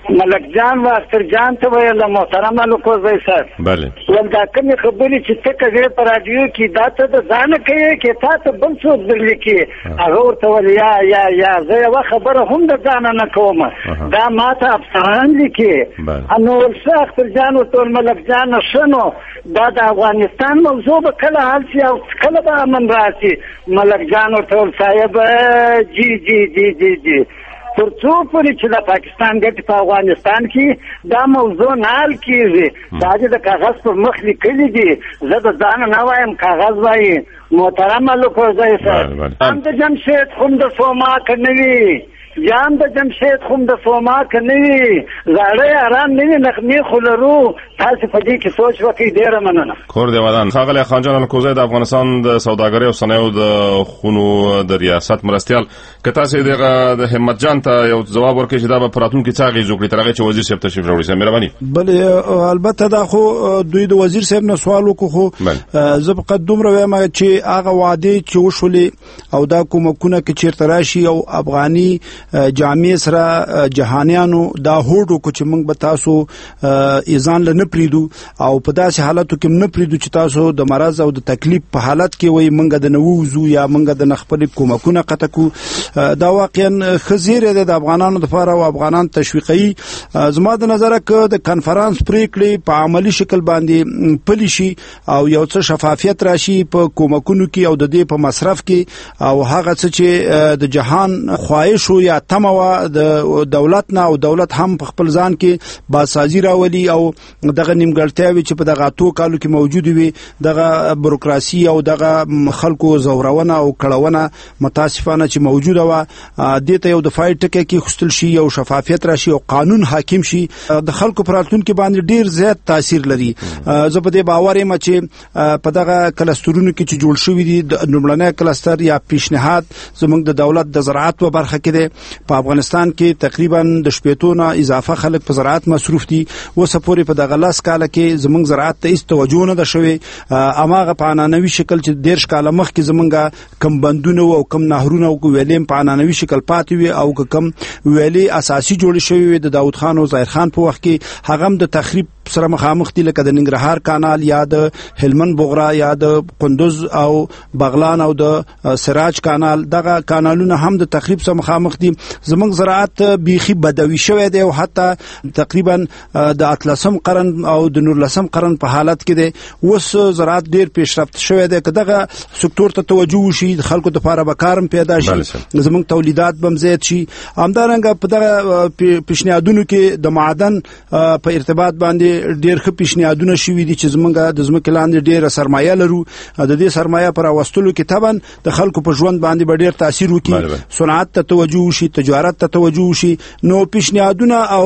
ملک جان و اختر جان ته ویل محترم الکوزی صاحب بله ول دا کومې خبرې چې ته کوې په رادیو کې دا ته د ځانه کوې کې تا ته بل څوک درلیکي هغه ورته ویل یا یا یا زه یوه خبره هم د ځانه نه کوم دا ما ته افسران لیکي نو ول څه اختر جان ورته ویل ملک جان ښه نو دا د افغانستان موضوع به کله حل شي او کله به امن راشي ملک جان ورته ویل صاحب جی جی جی جی جی تر څو پورې چې د پاکستان ګټې په افغانستان کې دا موضوع نه حل کېږي دا چې د کاغذ پر مخ لیکلي دي زه د ځانه نه وایم کاغذ وایي محترم الکوزی صاحب هم د جمشید خم د سوما که نه وي جام د جمشید خم د سوما که نه وي زاړه یاران نه وي نغمې خو لرو تاسې په دې کې سوچ وکړئ ډېره مننه کور دی ودان ښاغلی خانجان الکوزی د افغانستان د سوداګرۍ او صنایعو د خونو د ریاست مرستیال که تاسې دغه د همت جان ته یو ځواب ورکړئ چې دا به په راتلونکي څه اغېز وکړي تر هغې چې وزیر صاحب تشریف راوړي صاحب مهرباني بلې البته دا خو دوی د وزیر صاحب نه سوال وکړو خو زه فقط دومره وایم چې هغه وعدې چې وشولې او دا کومکونه که چېرته راشي او افغاني جامع سره جهانیانو دا هوډ وکړو چې موږ به تاسو ایزان له نه پریدو او په داسې حالاتو کې نه پریدو چې تاسو د مرض او د تکلیف په حالت کې وایي موږ د نووزو یا موږ د خپلې کومکونه قطع کړو دا واقعا ښه زیری دی د افغانانو دپاره او افغانان تشویقوي زما د نظره که د کنفرانس پریکړې په عملي شکل باندې پلي شي او یو څه شفافیت راشي په کومکونو کې او د دې په مصرف کې او هغه څه چې د جهان خواهش یا تمه وه د دولت نه او دولت هم په خپل ځان کې بازسازي راولي او دغه نیمګړتیاوې چې په دغه اتو کالو کې موجودې وي دغه بروکراسي او دغه خلکو زورونه او کړونه متاسفانه چې موجوده وه دې ته یو دفاعي ټکی کېښودل شي او شفافیت راشي او قانون حاکم شي د خلکو په راتلونکي باندې ډېر زیات تاثیر لري زه په دې باور یم چې په دغه کلسترونو کې چې جوړ شوي دي د لومړنی کلستر یا پیشنهاد زموږ د دولت د زراعت په برخه کې دی په افغانستان کې تقریبا د شپېتو نه اضافه خلک په زراعت مصروف دي اوسه پورې په دغه لس کاله کې زموږ زراعت ته هېڅ توجه نه ده شوې هماغه په عنعنوي شکل چې دېرش کاله مخکې زموږ کم بندونه او کم نهرونه او ویلې په عنعنوي شکل پاتې وي او که کم ویلې اساسي جوړې شوې وي د داود خان او ظاهر خان په وخت کې هغه هم د تخریب سره مخامخ دي لکه د ننګرهار کانال یا د هلمند بغرا یا د قندوز او بغلان او د سراج کانال دغه کانالونه هم د تخریب سره مخامخ دي زموږ زراعت بیخي بدوي شوی دی او حتی تقریبا د اتلسم قرن او د نورلسم قرن په حالت کې دی اوس زراعت ډېر پیشرفت شوی دی که دغه سکتور ته توجه وشي د خلکو دپاره به کار هم پیدا شي زموږ تولیدات به هم زیات شي همدارنګه په دغه پیشنهادونو کې د معدن په ارتباط باندې ډېر ښه پیشنهادونه شوي دي چې زموږ د ځمکې لاندې ډېره سرمایه لرو د دې سرمایه په راوستلو کې طبعا د خلکو په ژوند باندې به ډېر تاثیر وکړي صنعت ته توجه وشي تجارت ته توجه وشي نو پیشنهادونه او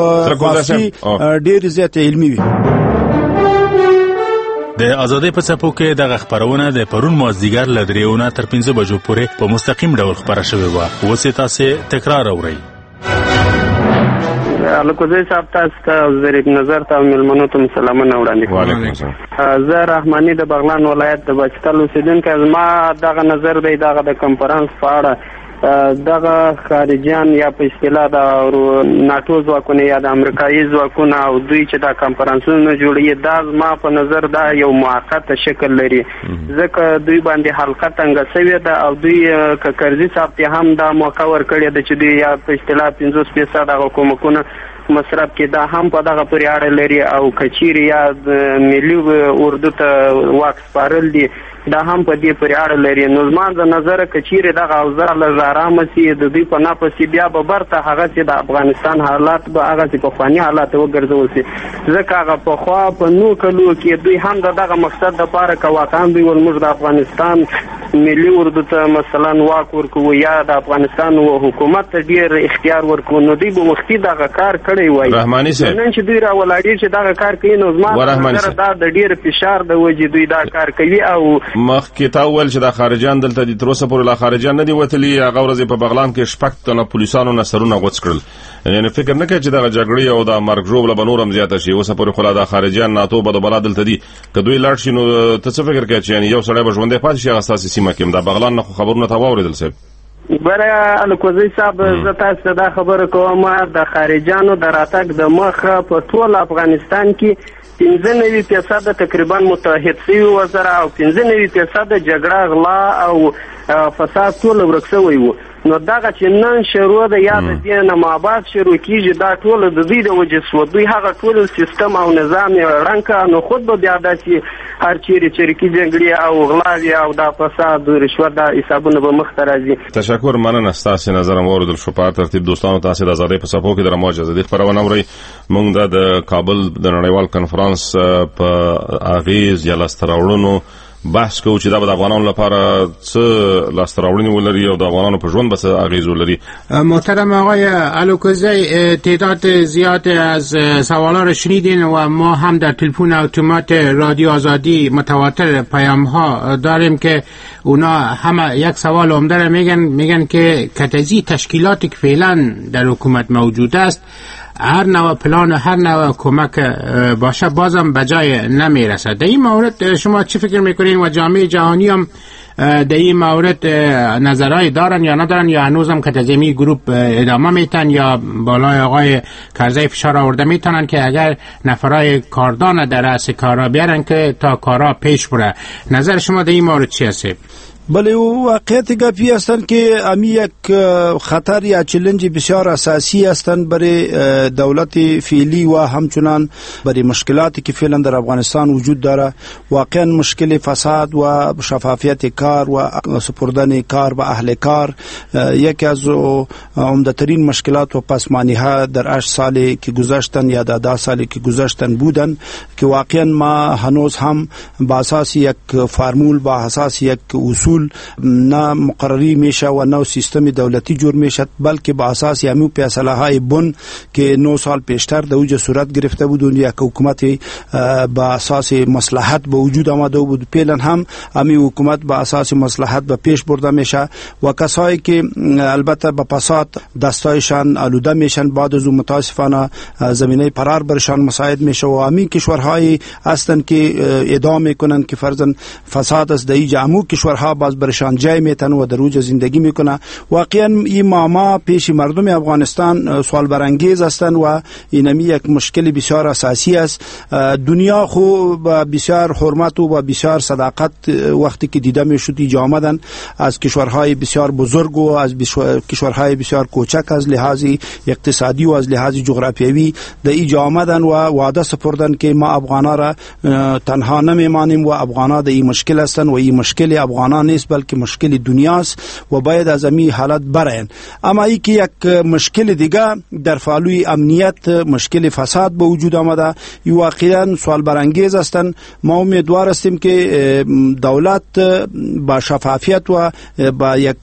خاصي ډېر زیات علمي وي د ازادۍ په څپو کې دغه خپرونه د پرون مازدیګر له درېو نه تر پنځه بجو پورې په مستقیم ډول خپره شوې وه اوس یې تاسې تکرار اورئ الکوزی صاحب تاسو ته زریب نظر ته ملمنو ته سلامونه وړاندې زه رحماني د بغلان ولایت د بچتل اوسیدونکی زما دغه نظر دی دغه د کنفرانس په اړه دغه خارجیان یا په اصطلاح د ناټو ځواکونه یا د امریکایي ځواکونه او دوی چې دا کنفرانسونه جوړوي دا زما په نظر دا یو موقته شکل لري ځکه دوی باندې حلقه تنګه سوې ده او دوی که کرزي صاحب ته هم دا موقع ورکړې ده چې دوی یا په اصطلاح پنځوس فیصده حکومتونه مصرف کې دا هم په دغه پورې اړه لري او کچيري یا ملي اردو ته واک سپارل دي دا هم په دې پورې اړه لري نو زما د نظر کچيري دغه اوضاع لږ ارامه سي د دوی په ناپسې بیا به برته هغه چې د افغانستان حالات به هغه چې پخواني حالات وګرځول سي ځکه هغه پخوا په نو کلو کې دوی هم دغه مقصد دپاره که واقعا دوی ول موږ د افغانستان ملي اردو ته مثلا واک ورکوو یا د افغانستان و حکومت ته ډېر اختیار ورکوو نو دوی به وختي دغه کار کړی وای رحماني صاحب نن چې دوی راولاړي چې دغه کار کوي نو زما دا د ډېر فشار د وجې دوی دا کار کوي او مخکې تا وویل چې دا خارجیان دلته دي تر اوسه پورې لا خارجیان نه دي وتلي هغه ورځې په بغلان کې شپږ تنه پولیسانو نه سرونه غوڅ کړل یعنې فکر نه کوي چې دغه جګړې او د مرګ ژوبله به نور هم زیاته شي اوسه پورې خو لا دا خارجیان ناتو به د بلا دلته دي که دوی لاړ شي نو ته څه فکر کوې چې یعنې یو سړی به ژوندی پاتې شي هغه ستاسې سیمه کې هم دا بغلان نه خو خبرونه تا واورېدل صاحب بره الکوزی صاحب زه تاسو ته دا خبره کوم د خارجانو د راتګ د مخه په ټول افغانستان کې پنځه نوي فیصده تقریبا متحد شوي وزره او پنځه نوي فیصده جګړه غلا او فساد ټول ورک شوی و. نو دغه چې نن شروع ده یا د دې نه مابعد شروع کیږي دا ټول د دوی د وجې شو. دوی هغه ټول سیستم او نظام یې ړنګ کړ نو خود به بیا داسې هر چیرې چریکي جګړې او غلاوې او دا فساد او رشوت دا حسابونه به مخ ته راځي. تشکر، مننه. ستاسې نظر مو واورېدل شو. په ترتیب دوستانو تاسې د ازادۍ په څپو کې د رموج ازادي خپرونه اورئ. موږ د کابل د نړیوال کنفرانس په اغیز یا لاسته راوړنو بحث کوو چې دا به د افغانانو لپاره څه لاسته راوړنې ولري او د افغانانو په ژوند به څه اغیز ولري. محترم آقای الوکوزی، تعداد زیاد از سوالا رو شنیدین و ما هم در تلفن اتومات رادیو آزادی متواتر پیام ها داریم که اونا همه یک سوال عمده رو میگن میگن که کتزی تشکیلاتی که فعلا در حکومت موجود است هر نوع پلان و هر نوع کمک باشه بازم به جای نمیرسه. در این مورد شما چی فکر میکنین و جامعه جهانی هم در این مورد نظرهای دارن یا ندارن یا هنوز هم کتزمی گروپ ادامه میتن یا بالای آقای کرزی فشار آورده میتونن که اگر نفرای کاردان در رأس کارا بیارن که تا کارا پیش بره؟ نظر شما در این مورد چی هست؟ بله، واقعیت گپی هستند که امی یک خطر یا چالش بسیار اساسی هستند برای دولت فعلی و همچنان برای مشکلاتی که فعلا در افغانستان وجود داره. واقعا مشکل فساد و شفافیت کار و سپردن کار به اهل کار یکی از عمده ترین مشکلات و پسمانی ها در هشت سالی که گذشتن یا در ده سالی که گذشتن بودن که واقعا ما هنوز هم با اساس یک فرمول با اساس یک اصول نه مقرری میشه و نه سیستم دولتی جور میشد، بلکه با اساس همین فیصله های بن که نه سال پیشتر در اوج صورت گرفته بود و یک حکومت با اساس مصلحت به وجود آمده بود. فعلا هم همین حکومت با اساس مصلحت به پیش برده میشه و کسایی که البته به فساد دستایشان آلوده میشن بعد از اون متاسفانه زمینه فرار برشان مساعد میشه و همین کشورهای هستند که ادامه میکنن که فرضاً فساد از دای جامو کشورها باز برشان جای میتن و در اوج زندگی میکنه. واقعا این معما پیش مردم افغانستان سوال برانگیز هستند و اینمی یک مشکل بسیار اساسی است. دنیا خو با بسیار حرمت و با بسیار صداقت وقتی که دیده میشد اینجا آمدن از کشورهای بسیار بزرگ و از کشورهای بسیار کوچک از لحاظ اقتصادی و از لحاظ جغرافیایی در اینجا آمدن و وعده سپردن که ما افغانا را تنها نمیمانیم و افغانا در این مشکل هستند و این مشکل افغانا نیست بلکه مشکل دنیاست و باید از این حالت برآیند. اما ای که یک مشکل دیگه در فالوی امنیت مشکل فساد به وجود آمده، این واقعا سوال برانگیز هستند. ما امیدوار هستیم که دولت با شفافیت و با یک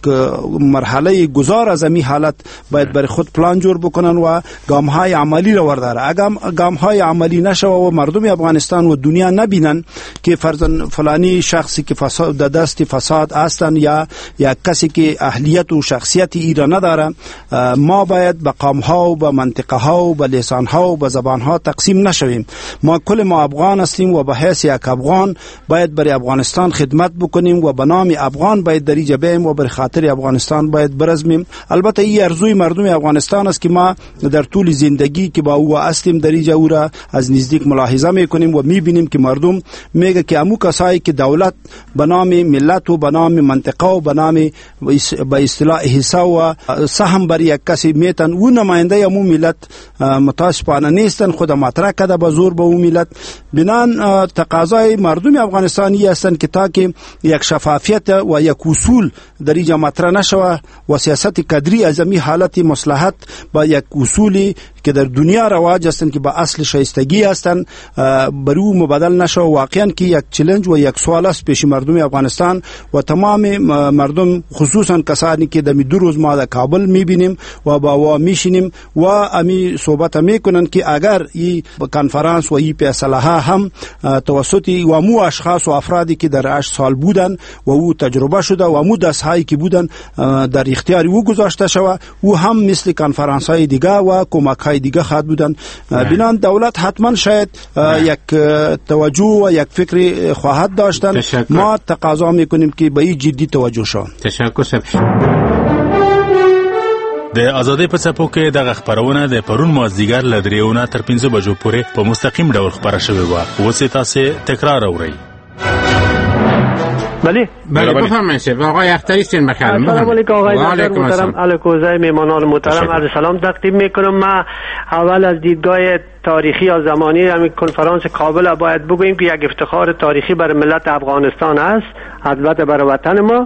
مرحله گذار از این حالت باید برای خود پلان جور بکنن و گام های عملی را ورداره. اگر گام های عملی نشه و مردم افغانستان و دنیا نبینن که فرضاً فلانی شخصی که فساد دست فساد هستند یا یا کسی که اهلیت و شخصیت ایران نداره، ما باید به قوم ها و به منطقه ها و به لسان ها و به زبان ها تقسیم نشویم. ما کل ما افغان هستیم و به حیث یک افغان باید برای افغانستان خدمت بکنیم و به نام افغان باید در اینجا بیم و بر خاطر افغانستان باید برزمیم. البته این ارزوی مردم افغانستان است که ما در طول زندگی که با او هستیم در اینجا او را از نزدیک ملاحظه میکنیم و میبینیم که مردم میگه که امو کسایی که دولت به نام ملت و به نام منطقه و به نام به اصطلاح حصه و سهم بر یک کسی میتن او نماینده امو ملت متاسفانه نیستن، خود مطرح کرده به زور به او ملت. بنان تقاضای مردم افغانستانی هستند که تا که یک شفافیت و یک اصول در اینجا مطرح نشوه و سیاست کدری از این حالت مصلحت با یک اصولی که در دنیا رواج هستند که با اصل شایستگی هستند بر او مبادل نشو. واقعا که یک چالش و یک سوال است پیش مردم افغانستان و تمام مردم خصوصا کسانی که در دو روز ما در کابل میبینیم و با وا میشینیم و امی صحبت میکنن که اگر این کنفرانس و این فیصله ها هم توسط و مو اشخاص و افرادی که در هشت سال بودن و او تجربه شده و مو دست هایی که بودن در اختیار او گذاشته شوه او هم مثل کنفرانس های دیگه و کمک های دیگه خواهد بودن. بنان دولت حتما شاید یک توجه و یک فکر خواهد داشتن. ما تقاضا میکنیم که به این جدی توجه شود. تشکر. د ازادۍ په څپو کې دغه خبرونه د پرون مازدیګر له درېونه تر پنځه بجو پورې په مستقیم ډول خبره شوې وه. اوس یې تاسې تکرار اورئ. بله بله بفرمایید آقای اختری سین بخیر. السلام علیکم آقای ناظر محترم، الکوزای میمانان محترم، عرض سلام تقدیم میکنم. من اول از دیدگاه تاریخی یا زمانی همین کنفرانس کابل باید بگوییم که یک افتخار تاریخی برای ملت افغانستان است، البته برای وطن ما،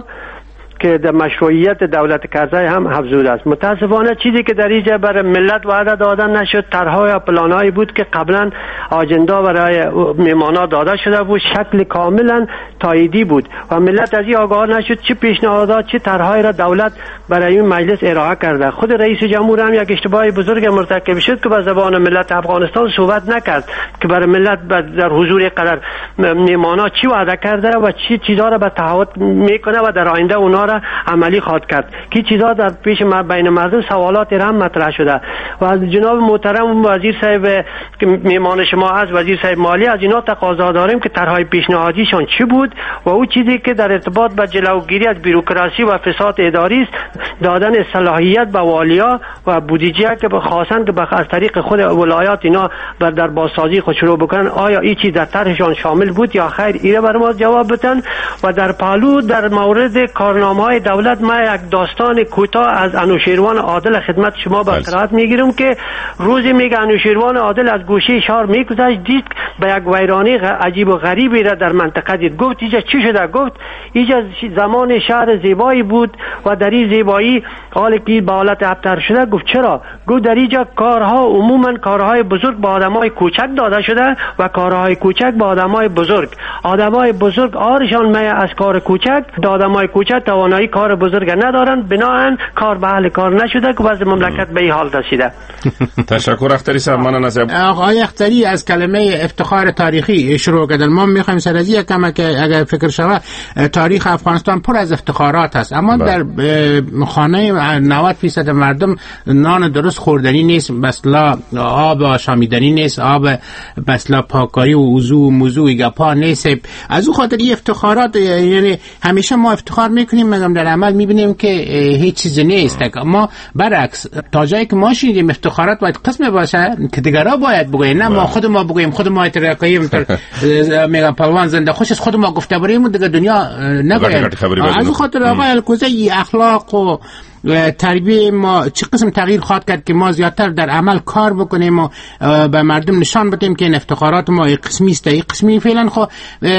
که در مشروعیت دولت کرزی هم افزود است. متاسفانه چیزی که در اینجا برای ملت وعده داده نشد، طرح‌های و پلان‌هایی بود که قبلا آجندا برای میمانا داده شده بود، شکل کاملا تاییدی بود و ملت از این آگاه نشد چه پیشنهادات چه طرح‌هایی را دولت برای این مجلس ارائه کرده. خود رئیس جمهور هم یک اشتباه بزرگ مرتکب شد که به زبان ملت افغانستان صحبت نکرد که برای ملت در حضور قدر میمانا چی وعده کرده و چی چیزا را به تعهد میکنه و در آینده اونا را عملی خواهد کرد. که چیزا در پیش ما بین مردم سوالات هم مطرح شده و از جناب محترم وزیر صاحب که میمان شما از وزیر صاحب مالی از اینا تقاضا داریم که طرحهای پیشنهادیشان چی بود و او چیزی که در ارتباط با جلوگیری از بیروکراسی و فساد اداری است، دادن صلاحیت به والیا و بودجه که خواستن که از طریق خود ولایات اینا بر در بازسازی خود شروع بکنن، آیا این چیز در طرحشان شامل بود یا خیر؟ ایره بر ما جواب بدن. و در پهلو در مورد کارنامه‌های دولت ما یک داستان کوتاه از انوشیروان عادل خدمت شما به قرائت میگیرم که روزی میگه انوشیروان عادل از گوشه شهر میگذشت، دید به یک ویرانی عجیب و غریبی را در منطقه دید. گفت اینجا چی شده؟ گفت اینجا زمان شهر زیبایی بود و در این زیبایی حال که به حالت ابتر شده. گفت چرا؟ گفت در اینجا کارها عموما کارهای بزرگ به آدمای کوچک داده شده و کارهای کوچک به آدمای بزرگ. آدمای بزرگ آرشان می از کار کوچک، آدمای کوچک توانایی کار بزرگ ندارن، بناهن کار به اهل کار نشده که وضع مملکت به این حال رسیده. تشکر اختری صاحب. من نصیب آقای اختری از کلمه افتخار تاریخی شروع کردن. ما میخوایم سر از یک کم که اگر فکر شود تاریخ افغانستان پر از افتخارات است، اما در خانه نود درصد مردم نان درست خوردنی نیست، مثلا آب آشامیدنی نیست، آب مثلا پاکاری و وضو و موضوع گپا نیست. از او خاطر این افتخارات، یعنی همیشه ما افتخار میکنیم مگم در عمل میبینیم که هیچ چیزی نیست. ما برعکس تا جایی که ما شنیدیم افتخارات باید قسم باشه که دیگرها باید بگوین، نه ما خود ما بگویم خود ما ترقیم میگم پلوان زنده خوش از خود ما گفته بریم دیگه دنیا نگویم. از اون خاطر آقای الکوزی اخلاق و تربیه ما چه قسم تغییر خواهد کرد که ما زیادتر در عمل کار بکنیم و به مردم نشان بدیم که این افتخارات ما یک قسمی است. یک قسمی فعلا خب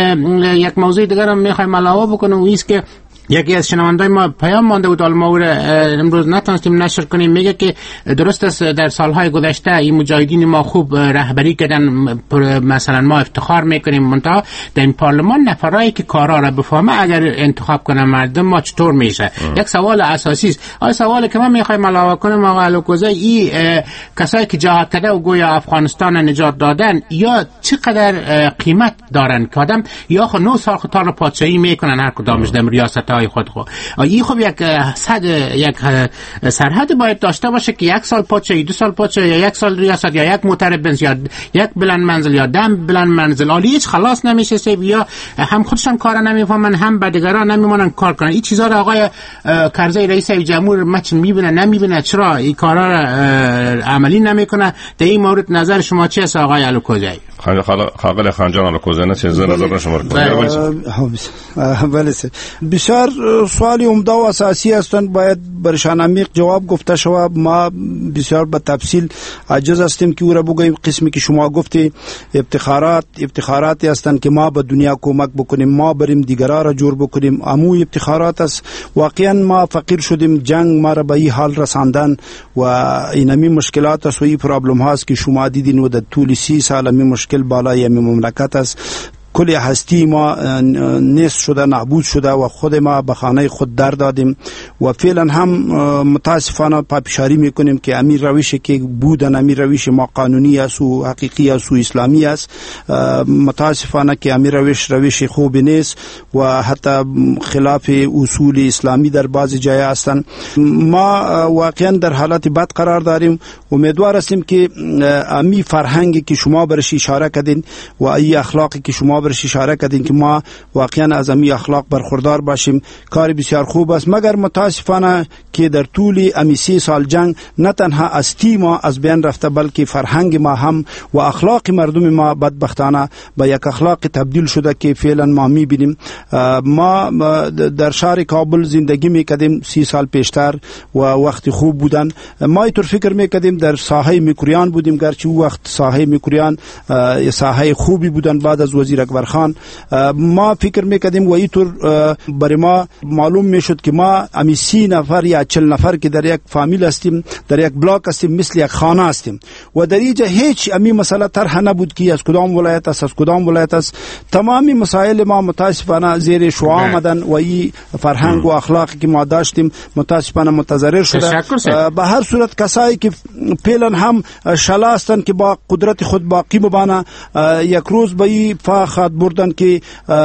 یک موضوع دیگر هم میخوایم علاوه بکنم و ایست که یکی از شنوندای ما پیام مانده بود، حالا ما امروز نتونستیم نشر کنیم. میگه که درست است در سالهای گذشته این مجاهدین ما خوب رهبری کردن، مثلا ما افتخار میکنیم، منتها در این پارلمان نفرایی که کارا را بفهمه اگر انتخاب کنه مردم ما چطور میشه؟ یک سوال اساسی است. آیا سوالی که من میخوایم علاوه کنم آقا الکوزی، این کسایی که جهاد کرده و گویا افغانستان نجات دادن یا چقدر قیمت دارن که آدم یا خو نه سال خطار پادشاهی میکنن هر کدامش در ریاست خود خود این خب یک صد یک سرحد باید داشته باشه که یک سال پادشاهی، دو سال پادشاهی، یا یک سال ریاست، یا یک مطرب بنز، یا یک بلند منزل، یا دم بلند منزل، عالی هیچ خلاص نمیشه سیب، یا هم خودشان کار نمیفهمن هم به دیگران نمیمونن کار کنن. این چیزا رو آقای کرزی رئیس جمهور مچ میبینه نمیبینه؟ چرا این کارا رو عملی نمیکنه؟ در این مورد نظر شما چی است آقای الکوزی؟ خاقل خانجان الکوزی نه چه نظر شما رو بله بسیار سوالی عمده و اساسی هستند، باید برشان عمیق جواب گفته شود. ما بسیار به تفصیل عاجز هستیم که او را بگوییم. قسمی که شما گفتی افتخارات افتخاراتی هستند که ما به دنیا کمک بکنیم، ما بریم دیگران را جور بکنیم، امو افتخارات است. واقعا ما فقیر شدیم، جنگ ما را به این حال رساندن و اینمی مشکلات است و این پرابلم هاست که شما دیدین و در طول سی سال می مشکل بالای می مملکت است. کل هستی ما نیست شده، نابود شده و خود ما به خانه خود در دادیم و فعلا هم متاسفانه پاپیشاری میکنیم که امیر روشی که بودن امیر روش ما قانونی است و حقیقی است و اسلامی است. متاسفانه که امیر روش روش خوب نیست و حتی خلاف اصول اسلامی در بعضی جای هستند. ما واقعا در حالت بد قرار داریم. امیدوار هستیم که امی فرهنگی که شما برش اشاره کردین و ای اخلاقی که شما برش اشاره کردین که ما واقعا از امی اخلاق برخوردار باشیم، کار بسیار خوب است. مگر متاسفانه که در طول امی سی سال جنگ نه تنها استی ما از بین رفته بلکه فرهنگ ما هم و اخلاق مردم ما بدبختانه به یک اخلاق تبدیل شده که فعلا ما میبینیم. ما در شهر کابل زندگی میکردیم سی سال پیشتر و وقت خوب بودن. ما اینطور فکر میکردیم در ساحه میکوریان بودیم، گرچه او وقت ساحه میکوریان ساحه خوبی بودن بعد از وزیر اکبر خان. ما فکر میکردیم و اینطور برای ما معلوم میشد که ما امی سی نفر یا چل نفر که در یک فامیل هستیم، در یک بلاک هستیم، مثل یک خانه هستیم و در اینجا هیچ امی مسئله طرح نبود که از کدام ولایت است از کدام ولایت است. تمامی مسائل ما متاسفانه زیر شعاع آمدن و این فرهنگ و اخلاقی که ما داشتیم متاسفانه متضرر شده. به هر صورت کسایی که فعلا هم شلا هستند که با قدرت خود باقی بمانه، یک روز به این فاخت بردن که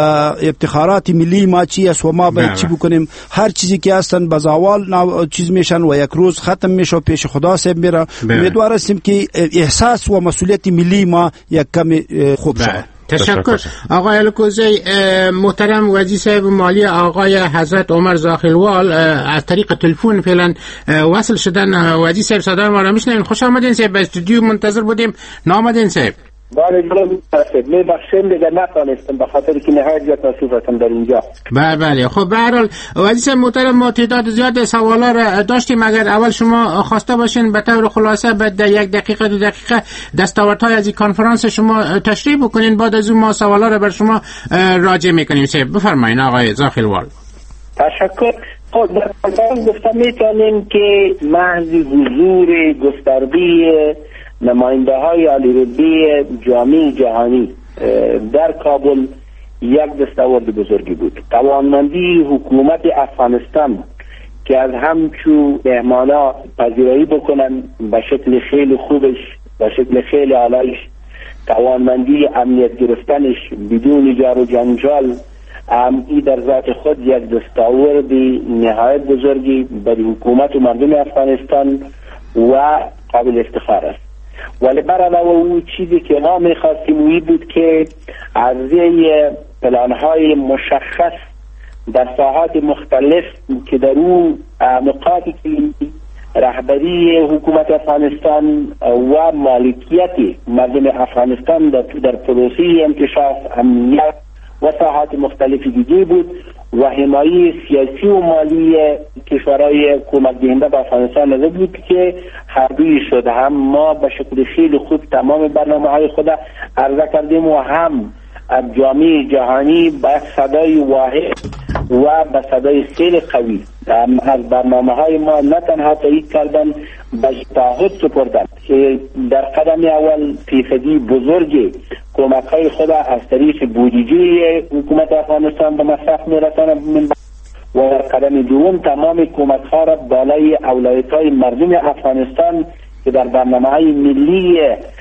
افتخارات ملی ما چی است و ما باید چی بکنیم. هر چیزی که هستن به زوال چیز میشن و یک روز ختم میشه و پیش خدا سب میره. امیدوار هستیم که احساس و مسئولیت ملی ما یک کم خوب شد. تشکر آقای الکوزی. محترم وزیر صاحب مالی آقای حضرت عمر زاخیلوال از طریق تلفن فعلا وصل شدن. وزیر صاحب صدای ما را میشنوین؟ خوش آمدین صاحب، به استودیو منتظر بودیم، نامدین صاحب. بله جناب صاحب، می بخشیم دیگه نتونستم به خاطر که نهایت زیاد نصیب هستم در اینجا. بله بله. خب به هر حال وزیر صاحب محترم، ما تعداد زیاد سوالا را داشتیم. اگر اول شما خواسته باشین به طور خلاصه بعد یک دقیقه دو دقیقه دستاوردهای از این کنفرانس شما تشریح بکنین، بعد از اون ما سوالا را بر شما راجع میکنیم. صاحب بفرمایید آقای زاخیلوال. تشکر. خب در کنفرانس گفتم میتونیم که محض حضور گسترده نماینده های عالی‌رتبه جامعه جهانی در کابل یک دستاورد بزرگی بود. توانمندی حکومت افغانستان که از همچو مهمانا پذیرایی بکنن به شکل خیلی خوبش، به شکل خیلی عالیش، توانمندی امنیت گرفتنش بدون جار و جنجال، ای در ذات خود یک دستاورد نهایت بزرگی برای حکومت و مردم افغانستان و قابل افتخار است. ولی بر علاوه اون چیزی که ما میخواستیم اوی بود که عرضه پلانهای مشخص در ساحات مختلف که در اون نقاطی که رهبری حکومت افغانستان و مالکیت مردم افغانستان در, در پروسه انکشاف امنیت و ساحات مختلفی دیگه بود و حمایه سیاسی و مالی کشورهای کمک دهنده به افغانستان نظر بود که هر دوی شد. هم ما به شکل خیلی خوب تمام برنامه های خود عرضه کردیم و هم جامعه جهانی با صدای واحد و با صدای خیلی قوی از برنامه های ما نه تنها تایید کردن به تعهد سپردن که در قدم اول فیصدی بزرگ کمک های خود از طریق بودجه حکومت افغانستان به مصرف میرسانه و در قدم دوم تمام کمک ها را بالای اولویت های مردم افغانستان که در برنامه های ملی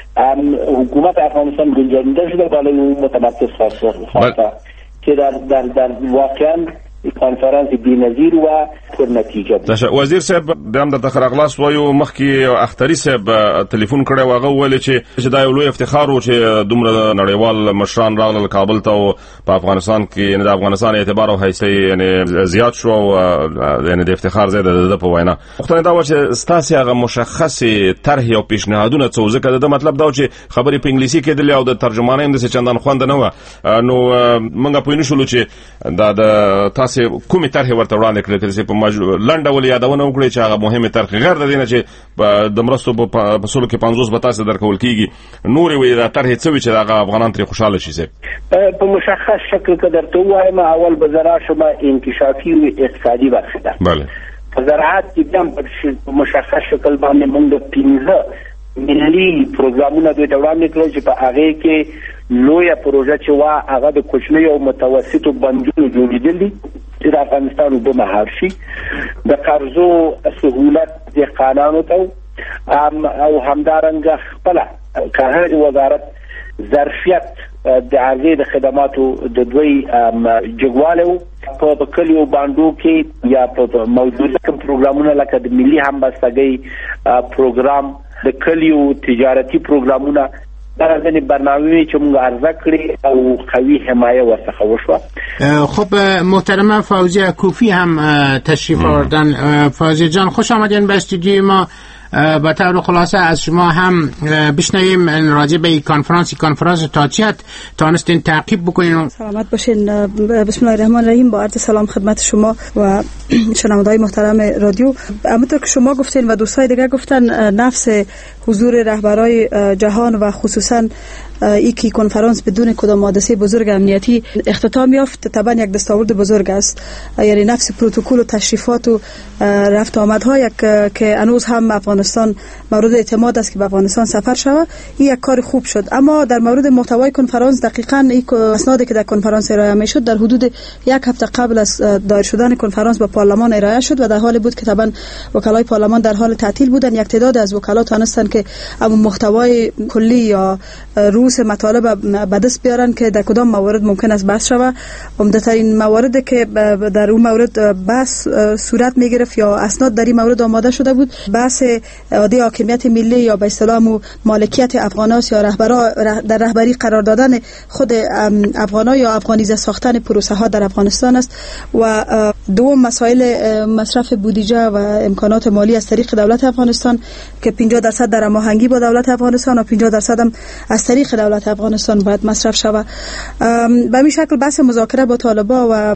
حکومت افغانستان گنجانده شده بالای اون متمرکز خواسته که در در در واقعا کنفرانس بی‌نظیر و پر نتیجه ده. وزیر صاحب دام د تخر اغلاس وایو مخکي اختری صاحب ټلیفون کړی واغه ول چې دا یو لوی افتخار و چې دومره نړیوال مشران راغلل کابل ته او په افغانستان کې یعنی د افغانستان اعتبار او حیثیت یعنی زیات شو او یعنی د افتخار زیاده ده په وینا. مختنه دا و چې ستاسو هغه مشخص طرح او پیشنهادونه څه ځکه د مطلب دا چې خبرې په انګلیسي کې د او د ترجمانۍ هم د چندان خوند نه و نو موږ په نشو چې دا د تاسو کومه طرح ورته وړاندې کړل چې په لنډه ول یادونه وکړي چې هغه مهمه طرح غیر د دینه چې د مرستو په سلو کې پنځوس به تاسو درکول کیږي نور وی دا طرح څه چې هغه افغانان تر خوشاله شي سي په مشخص شکل کې درته وایم. اول به زراعت شما انکشافي او اقتصادي برخه ده. بله په زراعت کې هم په مشخص شکل باندې موږ پنځه ملي پروګرامونه د وړاندې کړل چې په هغه کې لویه پروژه چې وا هغه د کوچنیو او متوسطو بندونو جوړېدل دي چې د افغانستان وبه مهار شي، د قرضو سهولت د قانونو ته او همدارنګه خپل کاري وزارت ظرفیت د عرضې د خدماتو د دوی جګوالو په کلیو باندې کې یا په موجوده کوم پروګرامونه لکه د ملي همبستګۍ پروګرام، د کلیو تجارتي پروګرامونه در از این برنامه‌ای که موږ عرضه کړې او قوي حمایه ورڅخه وشوه. خب محترمه فوزیه کوفی هم تشریف آوردن. فوزیه جان خوش آمدین به استودیوی ما. به طور خلاصه از شما هم بشنویم راجع به کنفرانس کنفرانس تاچیت تانستین تعقیب بکنین. سلامت باشین. بسم الله الرحمن الرحیم. با عرض سلام خدمت شما و شنوندگان محترم رادیو. همونطور که شما گفتین و دوستای دیگه گفتن، نفس حضور رهبرای جهان و خصوصا ایکی کنفرانس بدون کدام حادثه بزرگ امنیتی اختتام یافت، طبعا یک دستاورد بزرگ است. یعنی نفس پروتکل و تشریفات و رفت آمدها یک که هنوز هم افغانستان مورد اعتماد است که به افغانستان سفر شود، این یک کار خوب شد. اما در مورد محتوای کنفرانس، دقیقاً این اسنادی که در کنفرانس ارائه می شد در حدود یک هفته قبل از دایر شدن کنفرانس به پارلمان ارائه شد و در حالی بود که طبعا وکلای پارلمان در حال تعطیل بودند. یک تعداد از وکلا توانستند که اما محتوای کلی یا روس مطالب به دست بیارن که در کدام موارد ممکن است بحث شود. عمدترین مواردی که در اون مورد بحث صورت می گرفت یا اسناد در این مورد آماده شده بود، بحث عادی حاکمیت ملی یا به اصطلاح مالکیت افغاناست یا رهبرا در رهبری قرار دادن خود افغانا یا افغانیزه ساختن پروسه ها در افغانستان است. و دوم مسائل مصرف بودجه و امکانات مالی از طریق دولت افغانستان که پنجاه درصد در هماهنگی با دولت افغانستان و پنجاه درصد هم از طریق دولت افغانستان باید مصرف شود. به همین شکل بحث مذاکره با طالبان و